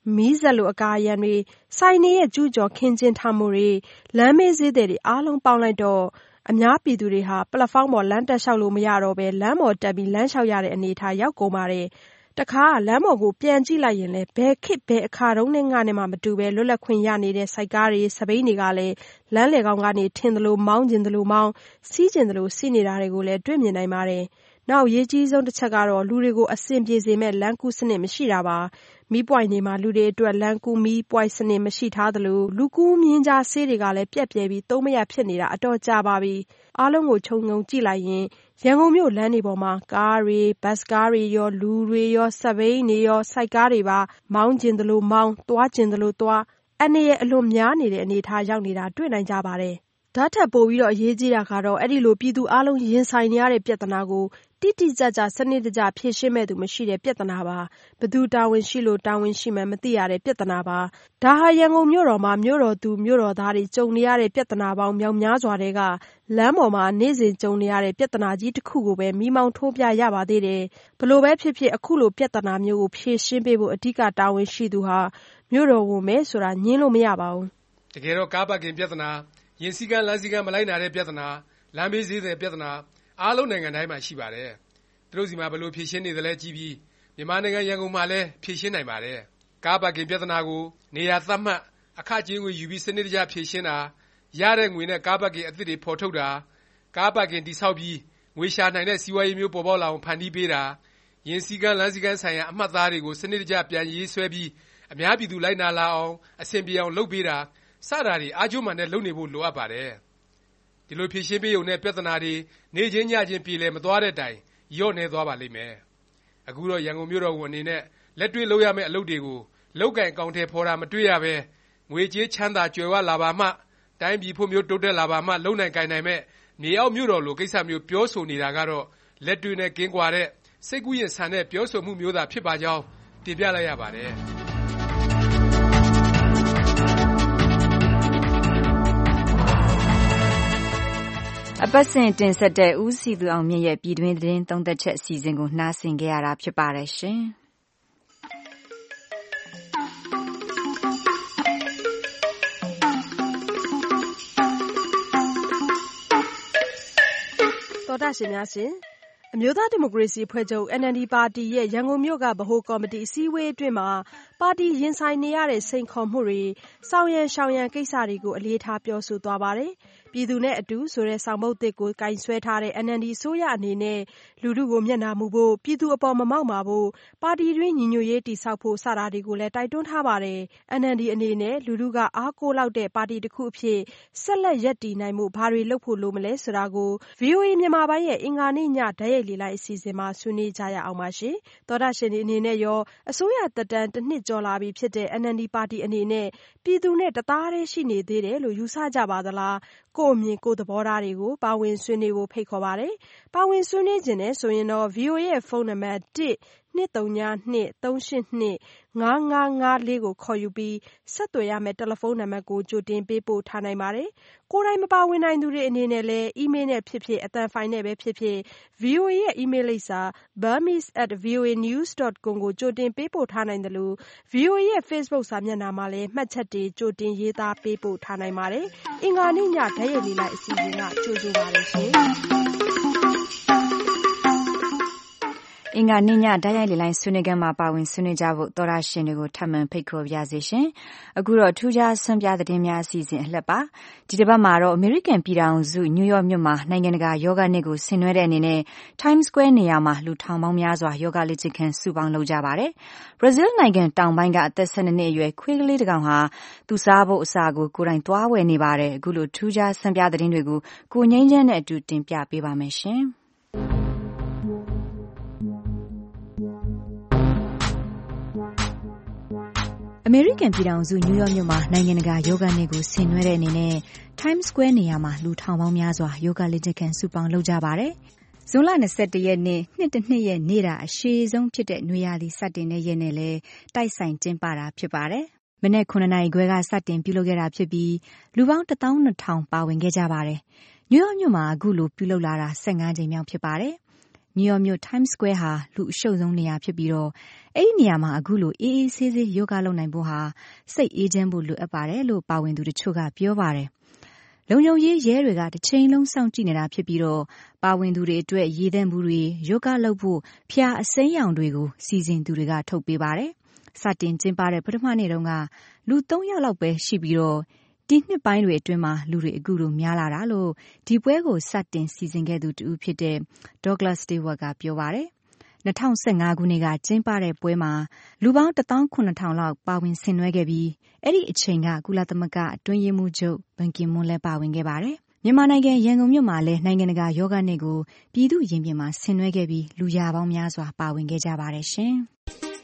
မီးစက်လိုအကာအရံတွေဆိုင်နေရဲ့ကျူးကျော်ခင်းကျင်းထားမှုတွေလမ်းမေးဈေးတွေအားလုံးပေါင်းလိုက်တော့အများပြည်သူတွေဟာပလက်ဖောင်းပေါ်လမ်းတက်လျှောက်လို့မရတော့ဘဲလမ်းပေါ်တက်ပြီးလမ်းလျှောက်ရတဲ့အနေအထားရောက်ကုန်ပါတယ်တခါလမ်းပေါ်ကိုပြန်ကြည့်လိုက်ရင်လည်းဘယ်ခေတ်ဘယ်အခါတုန်းနဲ့ငါနဲ့မှမတူပဲလွတ်လပ်ခွင့်ရနေတဲ့စိုက်ကားတွေစပိန်တွေကလည်းလမ်းလေကောင်ကနေထင်သလိုမောင်းကျင်သလိုမောင်းစီးကျင်သလိုစီးနေတာတွေကိုလည်းတွေ့မြင်နိုင်ပါတယ်။နောက်ရေးကြီးဆုံးတစ်ချက်ကတော့လူတွေကိုအဆင်ပြေစေမဲ့လမ်းကူးစနစ်မရှိတာပါ။မီးပွိုင်တွေမှာလူတွေအတွက်လမ်းကူးမီးပွိုင်စနစ်မရှိထားသလိုလူကူးမြင်းကြားဆေးတွေကလည်းပြက်ပြဲပြီးသုံးမရဖြစ်နေတာအတော်ကြာပါပြီ။အားလုံးကိုခြုံငုံကြည့်လိုက်ရင်ရန်ကုန်မြို့လမ်းတွေပေါ်မှာကားတွေဘတ်စ်ကားတွေရောလူတွေရောစပိန်တွေရောစိုက်ကားတွေပါမောင်းကျင်သလိုမောင်းသွားကျင်သလိုသွားအနေရဲ့အလွန်များနေတဲ့အနေအထားရောက်နေတာတွေ့နိုင်ကြပါတယ်။ဓာတ်ထက်ပိုပြီးတော့အရေးကြီးတာကတော့အဲ့ဒီလိုပြည်သူအလုံးရင်ဆိုင်နေရတဲ့ပြဿနာကိုတိတိကျကျစနစ်တကျဖြေရှင်းမဲ့သူမရှိတဲ့ပြဿနာပါဘသူတာဝန်ရှိလို့တာဝန်ရှိမှမသိရတဲ့ပြဿနာပါဒါဟာရန်ကုန်မြို့တော်မှာမြို့တော်သူမြို့တော်သားတွေကြုံနေရတဲ့ပြဿနာပေါင်းမြောက်များစွာတွေကလမ်းပေါ်မှာနေ့စဉ်ကြုံနေရတဲ့ပြဿနာကြီးတစ်ခုကိုပဲမိမောင်းထိုးပြရပါသေးတယ်ဘလို့ပဲဖြစ်ဖြစ်အခုလိုပြဿနာမျိုးကိုဖြေရှင်းပေးဖို့အဓိကတာဝန်ရှိသူဟာမြို့တော်ဝန်ပဲဆိုတာညင်းလို့မရပါဘူးတကယ်တော့ကားပါကင်ပြဿနာရင်စီကန်းလမ်းစီကန်းမလိုက်နာတဲ့ပြဿနာလမ်းဘေးဈေးတဲ့ပြဿနာအားလုံးနိုင်ငံတိုင်းမှာရှိပါတယ်သူတို့စီမှာဘယ်လိုဖြေရှင်းနေသလဲကြည့်ပြီးမြန်မာနိုင်ငံရန်ကုန်မှာလည်းဖြေရှင်းနိုင်ပါတယ်ကားပါကင်ပြဿနာကိုနေရာသတ်မှတ်အခကြေးငွေယူပြီးစနစ်တကျဖြေရှင်းတာရတဲ့ငွေနဲ့ကားပါကင်အသစ်တွေဖော်ထုတ်တာကားပါကင်တိဆောက်ပြီးငွေရှာနိုင်တဲ့စီးပွားရေးမျိုးပေါ်ပေါက်လာအောင်ဖန်တီးပေးတာရင်စီကန်းလမ်းစီကန်းဆိုင်ရာအမှတ်သားတွေကိုစနစ်တကျပြန်ရေးဆွဲပြီးအများပြည်သူလိုက်နာလာအောင်အဆင်ပြေအောင်လုပ်ပေးတာစတာတွေအားကျိုးမှန်နဲ့လုပ်နေဖို့လိုအပ်ပါတယ်ဒီလိုဖြေရှင်းပေးရုံနဲ့ပြဿနာတွေနေချင်းညချင်းပြေလည်မသွားတဲ့တိုင်ရော့နေသွားပါလိမ့်မယ်အခုတော့ရန်ကုန်မြို့တော်ဝန်အနေနဲ့လက်တွေ့လုပ်ရမယ့်အလုပ်တွေကိုလောက်ကင်အကောင့်ထဲဖော်တာမတွေ့ရပဲငွေကြေးချမ်းသာကြွယ်ဝလာပါမှတိုင်းပြည်ဖို့မျိုးတိုးတက်လာပါမှလုံနိုင်ကိုင်နိုင်မဲ့နေအောင်မြို့တော်လိုကိစ္စမျိုးပြောဆိုနေတာကတော့လက်တွေ့နဲ့ကင်းကွာတဲ့စိတ်ကူးရင်ဆန်တဲ့ပြောဆိုမှုမျိုးသာဖြစ်ပါကြောင်းတင်ပြလိုက်ရပါတယ်အပတ်စဉ်တင်ဆက်တဲ့ဦးစီသူအောင်မြင့်ရဲ့ပြည်တွင်းသတင်းသုံးသပ်ချက်အစီအစဉ်ကိုနှားဆင်ကြရတာဖြစ်ပါတယ်ရှင်။သောတာရှင်များရှင်အမျိုးသားဒီမိုကရေစီအဖွဲ့ချုပ် N L D ပါတီရဲ့ရန်ကုန်မြို့ကဗဟိုကော်မတီအစည်းအဝေးအတွင်းမှာပါတီရင်ဆိုင်နေရတဲ့စိန်ခေါ်မှုတွေဆောင်ရန်ရှောင်ရန်ကိစ္စတွေကိုအလေးထားပြောဆိုသွားပါတယ်။ပြည်သူနဲ့အတူဆိုတဲ့ဆောင်ပုဒ်သစ်ကိုကင်ဆွဲထားတဲ့ N L D အစိုးရအနေနဲ့လူထုကိုမျက်နှာမူဖို့ပြည်သူအပေါ်မမောက်မာဖို့ပါတီတွင်းညီညွတ်ရေးတည်ဆောက်ဖို့စတာတွေကိုလည်းတိုက်တွန်းထားပါတယ်။ N L D အနေနဲ့လူထုကအားကိုးလောက်တဲ့ပါတီတစ်ခုအဖြစ်ဆက်လက်ရပ်တည်နိုင်မှုဘာတွေလုပ်ဖို့လိုမလဲဆိုတာကို V O A မြန်မာပိုင်းရဲ့အင်္ဂါနေ့ညဓာတ်ရိုက်လေလိုက်အစီအစဉ်မှာဆွေးနွေးကြရအောင်ပါရှင်။သောတာရှင်တွေအနေနဲ့ရောအစိုးရသက်တမ်းတစ်နှစ်ကျော်လာပြီဖြစ်တဲ့ N L D ပါတီအနေနဲ့ပြည်သူနဲ့တသားတည်းရှိနေသေးတယ်လို့ယူဆကြပါသလား။ကိုယ့်အမြင်ကိုယ့်သဘောထားတွေကိုပါဝင်ဆွေးနွေးဖို့ဖိတ်ခေါ်ပါတယ်။ပါဝင်ဆွေးနွေးခြင်းနဲ့ဆိုရင်တော့ V O A ရဲ့ဖုန်းနံပါတ်တစ် နှစ် သုံး ည နှစ် သုံး ရှစ် နှစ် ငါး ငါး ငါး လေးကိုခေါ်ယူပြီးဆက်သွယ်ရမယ့်တယ်လီဖုန်းနံပါတ်ကိုကြိုတင်ပေးပို့ထားနိုင်ပါတယ်။ကိုယ်တိုင်မပါဝင်နိုင်သူတွေအနေနဲ့လည်းအီးမေးလ်နဲ့ဖြစ်ဖြစ်အသံဖိုင်နဲ့ပဲဖြစ်ဖြစ် V O A ရဲ့အီးမေးလ်လိပ်စာ burmese at voa news dot com ကိုကြိုတင်ပေးပို့ထားနိုင်တယ်လို့ V O A ရဲ့ Facebook စာမျက်နှာမှာလည်းမှတ်ချက်တွေကြိုတင်ရေးသားပေးပို့ထားနိုင်ပါတယ်။အင်္ဂါနေ့ညဓာတ်ရိုက်လေလိုက်အစီအစဉ်ကကြိုဆိုပါတယ်ရှင်။အင်္ဂါနေ့ညဓာတ်ရိုက်လေလိုင်းဆွေးနွေးခန်းမှာပါဝင်ဆွေးနွေးကြဖို့သောရရှင်တွေကိုထပ်မံဖိတ်ခေါ်ပါရစေရှင်။အခုတော့ထူးခြားဆန်းပြသတင်းများအစီအစဉ်အလှည့်ပါ။ဒီတစ်ပတ်မှာတော့အမေရိကန်ပြည်ထောင်စုနယူးယောက်မြို့မှာနိုင်ငံတကာယောဂနေ့ကိုဆင်နွှဲတဲ့အနေနဲ့ Times Square နေရာမှာလူထောင်ပေါင်းများစွာယောဂလေ့ကျင့်ခန်းစုပေါင်းလုပ်ကြပါတယ်။ဘရာဇီးနိုင်ငံတောင်ပိုင်းကအသက်၁၂နှစ်အရွယ်ခွေးကလေးတစ်ကောင်ဟာသူစားဖို့အစာကိုကိုယ်တိုင်သွားဝယ်နေပါတယ်။အခုလိုထူးခြားဆန်းပြသတင်းတွေကိုကိုငိမ့်ချမ်းနဲ့အတူတင်ပြပေးပါမယ်ရှင်။အမေရိကန်ပြည်ထောင်စုနယူးယောက်မြို့မှာနိုင်ငံတကာယောဂနေ့ကိုဆင်နွှဲတဲ့အနေနဲ့ Times Square နေရာမှာလူထောင်ပေါင်းများစွာယောဂလေ့ကျင့်ခန်းစုပေါင်းလုပ်ကြပါတယ်။ဇွန်လ၂၁ရက်နေ့နှစ်တစ်နှစ်ရဲ့နေ့တာအရှည်ဆုံးဖြစ်တဲ့နွေရာသီစတင်တဲ့ရက်နဲ့လည်းတိုက်ဆိုင်ကျင်းပတာဖြစ်ပါတယ်။မနက်ခုနှစ်နာရီခွဲကစတင်ပြုလုပ်ခဲ့တာဖြစ်ပြီးလူပေါင်းတစ်သောင်းနှစ်ထောင်ပါဝင်ခဲ့ကြပါတယ်။နယူးယောက်မြို့မှာအခုလိုပြုလုပ်လာတာ၁၅ကြိမ်မြောက်ဖြစ်ပါတယ်။နယူးယောက်မြို့ Times Square ဟာလူအရှုပ်ဆုံးနေရာဖြစ်ပြီးတော့အဲ့ဒီနေရာမှာအခုလိုအေးအေးဆေးဆေးယောဂလုပ်နိုင်ဖို့ဟာစိတ်အေးချမ်းဖို့လိုအပ်ပါတယ်လို့ပါဝင်သူတချို့ကပြောပါတယ်။လုံခြုံရေးရဲတွေကတစ်ချိန်လုံးစောင့်ကြည့်နေတာဖြစ်ပြီးတော့ပါဝင်သူတွေအတွက်ရည်သန့်မှုတွေယောဂလုပ်ဖို့ဖျားအစိမ်းရောင်တွေကိုစီစဉ်သူတွေကထုတ်ပေးပါတယ်။စတင်ကျင်းပတဲ့ပထမနေ့တုန်းကလူသုံးယောက်လောက်ပဲရှိပြီးတော့ဒီနှစ်ပိုင်းတွေအတွင်းမှာလူတွေအခုလိုများလာတာလို့ဒီပွဲကိုစတင်စီစဉ်ခဲ့သူတူဖြစ်တဲ့ Douglas Stewart ကပြောပါတယ်။၂၀၁၅ခုနှစ်ကကျင်းပတဲ့ပွဲမှာလူပေါင်းတစ်သောင်းခုနှစ်ထောင်လောက်ပါဝင်ဆင်နွှဲခဲ့ပြီးအဲ့ဒီအချိန်ကကုလသမဂ္ဂအတွင်းရေးမှူးချုပ်ဘန်ကီမွန်းလည်းပါဝင်ခဲ့ပါတယ်။မြန်မာနိုင်ငံရန်ကုန်မြို့မှာလည်းနိုင်ငံတကာယောဂနေ့ကိုပြည်သူ့ရင်ပြင်မှာဆင်နွှဲခဲ့ပြီးလူရာပေါင်းများစွာပါဝင်ခဲ့ကြပါတယ်ရှင်။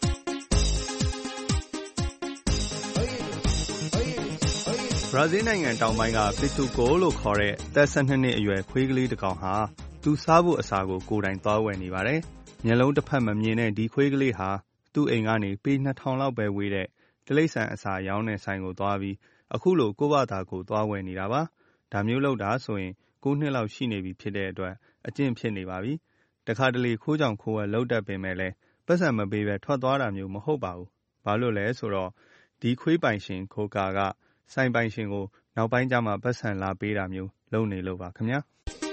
ဘရာဇီးနိုင်ငံတောင်ပိုင်းကပစ်တူကိုလို့ခေါ်တဲ့အသက်၁၂နှစ်အရွယ်ခွေးကလေးတစ်ကောင်ဟာသူစားဖို့အစာကိုကိုယ်တိုင်သွားဝယ်နေပါတယ်။မျက်လုံးတစ်ဖက်မမြင်တဲ့ဒီခွေးကလေးဟာသူ့အိမ်ကနေပေနှစ်ထောင်လောက်ပဲဝေးတဲ့တိရစ္ဆာန်အစာရောင်းတဲ့ဆိုင်ကိုသွားပြီးအခုလိုကိုယ့်ဘာသာကိုသွားဝယ်နေတာပါ။ဒါမျိုးလုပ်တာဆိုရင်ကိုးနှစ်လောက်ရှိနေပြီဖြစ်တဲ့အတွက်အကျင့်ဖြစ်နေပါပြီ။တခါတလေခိုးကြောင်ခိုးဝဲလုပ်တတ်ပေမဲ့လည်းပတ်စံမပေးပဲထွက်သွားတာမျိုးမဟုတ်ပါဘူး။ဘာလို့လဲဆိုတော့ဒီခွေးပိုင်ရှင်ခိုကာကဆိုင်ပိုင်ရှင်ကိုနောက်ပိုင်းကျမှပတ်စံလာပေးတာမျိုးလုပ်နေလို့ပါခင်ဗျာ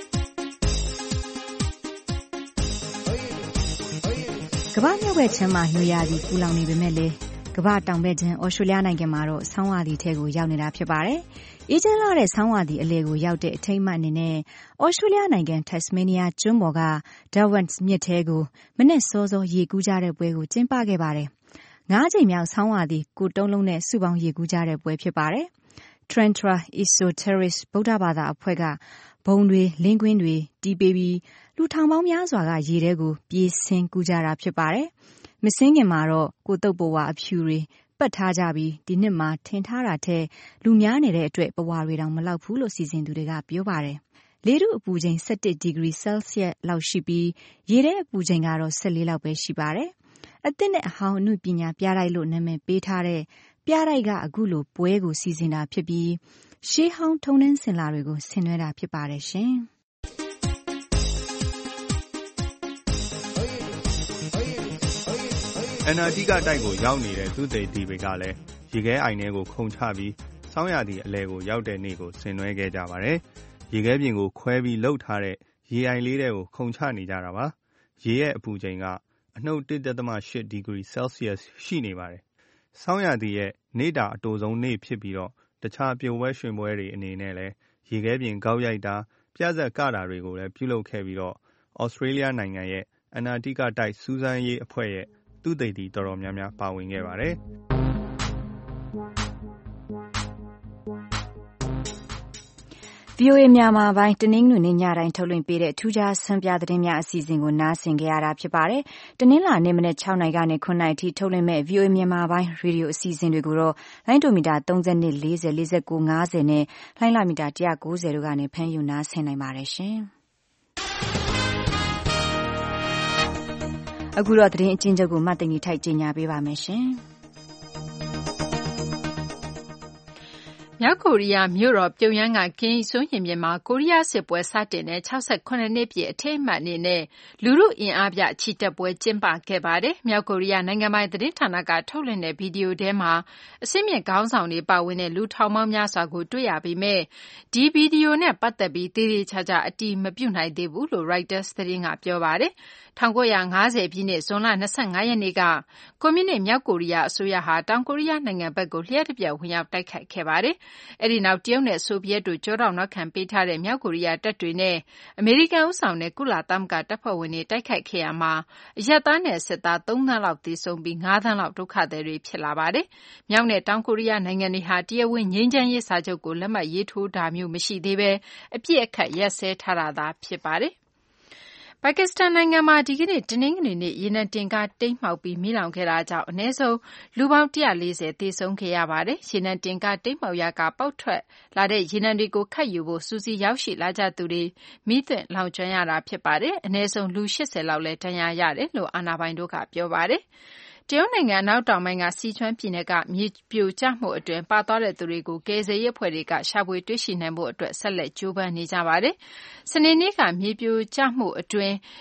ကမ္ဘာမြောက်ဘက်ခြမ်းမှာနှွေရာသီပူလောင်နေပေမဲ့လည်းကမ္ဘာတောင်ဘက်ခြမ်းဩစတြေးလျနိုင်ငံမှာတော့ဆောင်းရာသီထဲကိုရောက်နေတာဖြစ်ပါတယ်။အေးချမ်းလာတဲ့ဆောင်းရာသီအလယ်ကိုရောက်တဲ့အထိမ်းအမှတ်အနေနဲ့ဩစတြေးလျနိုင်ငံ Tasmania ကျွန်းပေါ်က Darwin မြစ်ထဲကိုမနေ့စောစောရေကူးကြတဲ့ပွဲကိုကျင်းပခဲ့ပါတယ်။ငါးချိန်မြောက်ဆောင်းရာသီကိုတုံးလုံးနဲ့စုပေါင်းရေကူးကြတဲ့ပွဲဖြစ်ပါတယ်။ Tantra Esoteric ဗုဒ္ဓဘာသာအဖွဲ့ကဘုံတွေလင်းကွင်းတွေတီးပေးပြီးလူထောင်ပေါင်းများစွာကရေထဲကိုပြေးဆင်းကူးကြတာဖြစ်ပါတယ်။မစင်းခင်မှာတော့ကိုတုပ်ပဝါအဖြူတွေပတ်ထားကြပြီးဒီနှစ်မှာထင်ထားတာထက်လူများနေတဲ့အတွက်ပဝါတွေတောင်မလောက်ဘူးလို့စီစဉ်သူတွေကပြောပါတယ်။လေထုအပူချိန်၁၁ဒီဂရီဆဲလ်စီယပ်လောက်ရှိပြီးရေထဲအပူချိန်ကတော့၁၄လောက်ပဲရှိပါတယ်။အသစ်နဲ့အဟောင်းအမှုပညာပြတိုက်လို့နာမည်ပေးထားတဲ့ပြတိုက်ကအခုလိုပွဲကိုစီစဉ်တာဖြစ်ပြီးရှေးဟောင်းထုံးတမ်းစင်လာတွေကိုဆင်နွှဲတာဖြစ်ပါတယ်ရှင်။အန်တာတိကတိုက်ကိုရောက်နေတဲ့သူသိတီတွေကလည်းရေခဲအိုင်ထဲကိုခုန်ချပြီးဆောင်းရာသီအလဲကိုရောက်တဲ့နေ့ကိုဆင်နွှဲခဲ့ကြပါတယ်။ရေခဲပြင်ကိုခွဲပြီးလှုပ်ထားတဲ့ရေအိုင်လေးထဲကိုခုန်ချနေကြတာပါ။ရေရဲ့အပူချိန်ကအနှုတ် ၁.၈ ဒီဂရီဆဲလ်စီယပ်ရှိနေပါတယ်။ဆောင်းရာသီရဲ့နေ့တာအတိုဆုံးနေ့ဖြစ်ပြီးတော့တခြားပျော်ပွဲရွှင်ပွဲတွေအနေနဲ့လည်းရေခဲပြင်ကောက်ရိုက်တာပြဇက်ကတာတွေကိုလည်းပြုလုပ်ခဲ့ပြီးတော့ဩစတြေးလျနိုင်ငံရဲ့အန်တာတိကတိုက်စူးစမ်းရေးအဖွဲ့ရဲ့သူသိတီတော်တော်များများပါဝင်ခဲ့ပါတယ်။ဗွီအိုအေ မြန်မာပိုင်းတနင်္ဂနွေနေ့ညတိုင်းထုတ်လွှင့်ပေးတဲ့ထူးခြားဆန်းပြသတင်းများအစီအစဉ်ကိုနားဆင်ကြရတာဖြစ်ပါတယ်။တနင်္လာနေ့မနက်၆နာရီကနေ၇နာရီထိထုတ်လွှင့်မဲ့ ဗွီအိုအေ မြန်မာပိုင်းရေဒီယိုအစီအစဉ်တွေကိုတော့လိုင်းဒိုမီတာ၃၂ ၄၀ ၄၉ ၅၀နဲ့လိုင်းလာမီတာ၁၉၀တို့ကနေဖမ်းယူနားဆင်နိုင်ပါတယ်ရှင်။အခုတော့သတင်းအကျဉ်းချုပ်ကိုမတ်တင်ကြီးထိုက်ကြေညာပေးပါမယ်ရှင်။မြောက်ကိုရီးယားမြို့တော်ပြုံယမ်းကကင်းစွန်းရင်ပြင်မှာကိုရီးယားစစ်ပွဲစတင်တဲ့၆၇နှစ်ပြည့်အထိမ်းအမှတ်အနေနဲ့လူထုအင်အားပြချီတက်ပွဲကျင်းပခဲ့ပါတယ်။မြောက်ကိုရီးယားနိုင်ငံပိုင်သတင်းဌာနကထုတ်လွှင့်တဲ့ဗီဒီယိုထဲမှာအဆင့်မြင့်ခေါင်းဆောင်တွေပါဝင်တဲ့လူထောင်ပေါင်းများစွာကိုတွေ့ရပေမဲ့ဒီဗီဒီယိုနဲ့ပတ်သက်ပြီးသေသေးချာချာအတည်မပြုနိုင်သေးဘူးလို့ Reuters သတင်းကပြောပါတယ်။၁၉၅၀ပြည့်နှစ်ဇွန်လ၂၅ရက်နေ့ကကွန်မြူနစ်မြောက်ကိုရီးယားအစိုးရဟာတောင်ကိုရီးယားနိုင်ငံဘက်ကိုလျှပ်တပြက်ဝင်ရောက်တိုက်ခိုက်ခဲ့ပါတယ်။အဲဒီနောက်တရုတ်နဲ့ဆိုဗီယက်တို့ကြောထောက်နောက်ခံပေးထားတဲ့မြောက်ကိုရီးယားတပ်တွေနဲ့အမေရိကန်ဦးဆောင်တဲ့ကုလသမဂ္ဂတပ်ဖွဲ့ဝင်တွေတိုက်ခိုက်ခဲ့ရမှာအရပ်သားနဲ့စစ်သားသုံးသန်းလောက်သေဆုံးပြီးငါးသန်းလောက်ဒုက္ခသည်တွေဖြစ်လာပါတယ်။မြောက်နဲ့တောင်ကိုရီးယားနိုင်ငံတွေဟာတရားဝင်ငြိမ်းချမ်းရေးစာချုပ်ကိုလက်မှတ်ရေးထိုးတာမျိုးမရှိသေးဘဲအပြစ်အခတ်ရပ်စဲထားတာသာဖြစ်ပါတယ်။ပါကစ္စတန်နိုင်ငံမှာဒီကနေ့တနင်္ဂနွေနေ့ရေနံတင်ကားတိမ်းမှောက်ပြီးမီးလောင်ခဲ့တာကြောင့်အနည်းဆုံးလူပေါင်း၁၄၀သေဆုံးခဲ့ရပါတယ်။ရေနံတင်ကားတိမ်းမှောက်ရာကပေါက်ထွက်လာတဲ့ရေနံတွေကိုခတ်ယူဖို့စူးစီးရောက်ရှိလာကြသူတွေမီးသင့်လောင်ကျွမ်းရတာဖြစ်ပါတယ်။အနည်းဆုံးလူ၈၀လောက်လည်းဒဏ်ရာရတယ်လို့အာဏာပိုင်တို့ကပြောပါတယ်။တရုတ်နိုင်ငံအနောက်တောင်ပိုင်းကစီချွမ်းပြည်နယ်ကမြေပြိုကျမှုအတွင်းပါသွားတဲ့သူတွေကိုကယ်ဆယ်ရေးအဖွဲ့တွေကရှာဖွေတွေ့ရှိနိုင်ဖို့အတွက်ဆက်လက်ကြိုးပမ်းနေကြပါတယ်။စနေနေ့ကမြေပြိုကျမှုအတွင်း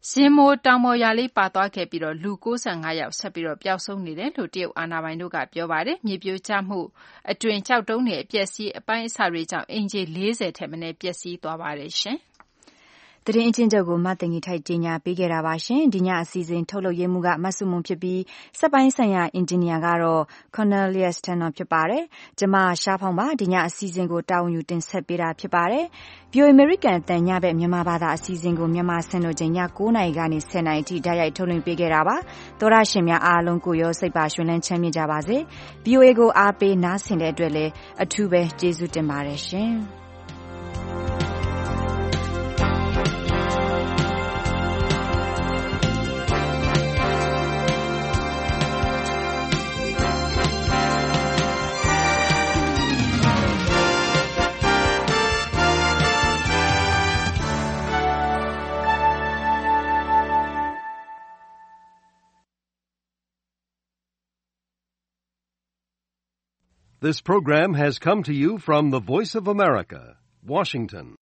ရင်မိုးတောင်ပေါ်ရွာလေးပါသွားခဲ့ပြီးလူ၉၅ယောက်ဆက်ပြီးပျောက်ဆုံးနေတယ်လို့တရုတ်အာဏာပိုင်တို့ကပြောပါတယ်။မြေပြိုကျမှုအတွင်းကျောက်တုံးတွေအပျက်စီးအပိုင်းအစတွေကြောင့်အိမ်ခြေ၄၀ထက်မနည်းပျက်စီးသွားပါတယ်ရှင်။သတင်းအချင်းချုပ်ကိုမသိင်္ဂီထိုက်ကြီးညာပေးခဲ့တာပါရှင်။ဒီညအစီအစဉ်ထုတ်လုပ်ရေးမှုကမဆုမွန်ဖြစ်ပြီးစက်ပိုင်းဆိုင်ရာအင်ဂျင်နီယာကတော့ Cornelius Tanner ဖြစ်ပါတယ်။ကျွန်မရှားဖောင်းပါဒီညအစီအစဉ်ကိုတာဝန်ယူတင်ဆက်ပေးတာဖြစ်ပါတယ်။ View American အတန်ညဘက်မြန်မာဘာသာအစီအစဉ်ကိုမြန်မာစံတော်ချိန်ည၉နာရီကနေ၁၀နာရီအထိဓာတ်ရိုက်ထုတ်လွှင့်ပေးခဲ့တာပါ။သောရရှင်များအားလုံးကိုရောစိတ်ပါရွှင်လန်းချမ်းမြေ့ကြပါစေ။ဗီအိုအေ ကိုအားပေးနားဆင်တဲ့အတွက်လည်းအထူးပဲကျေးဇူးတင်ပါတယ်ရှင်။ This program has come to you from the Voice of America, Washington.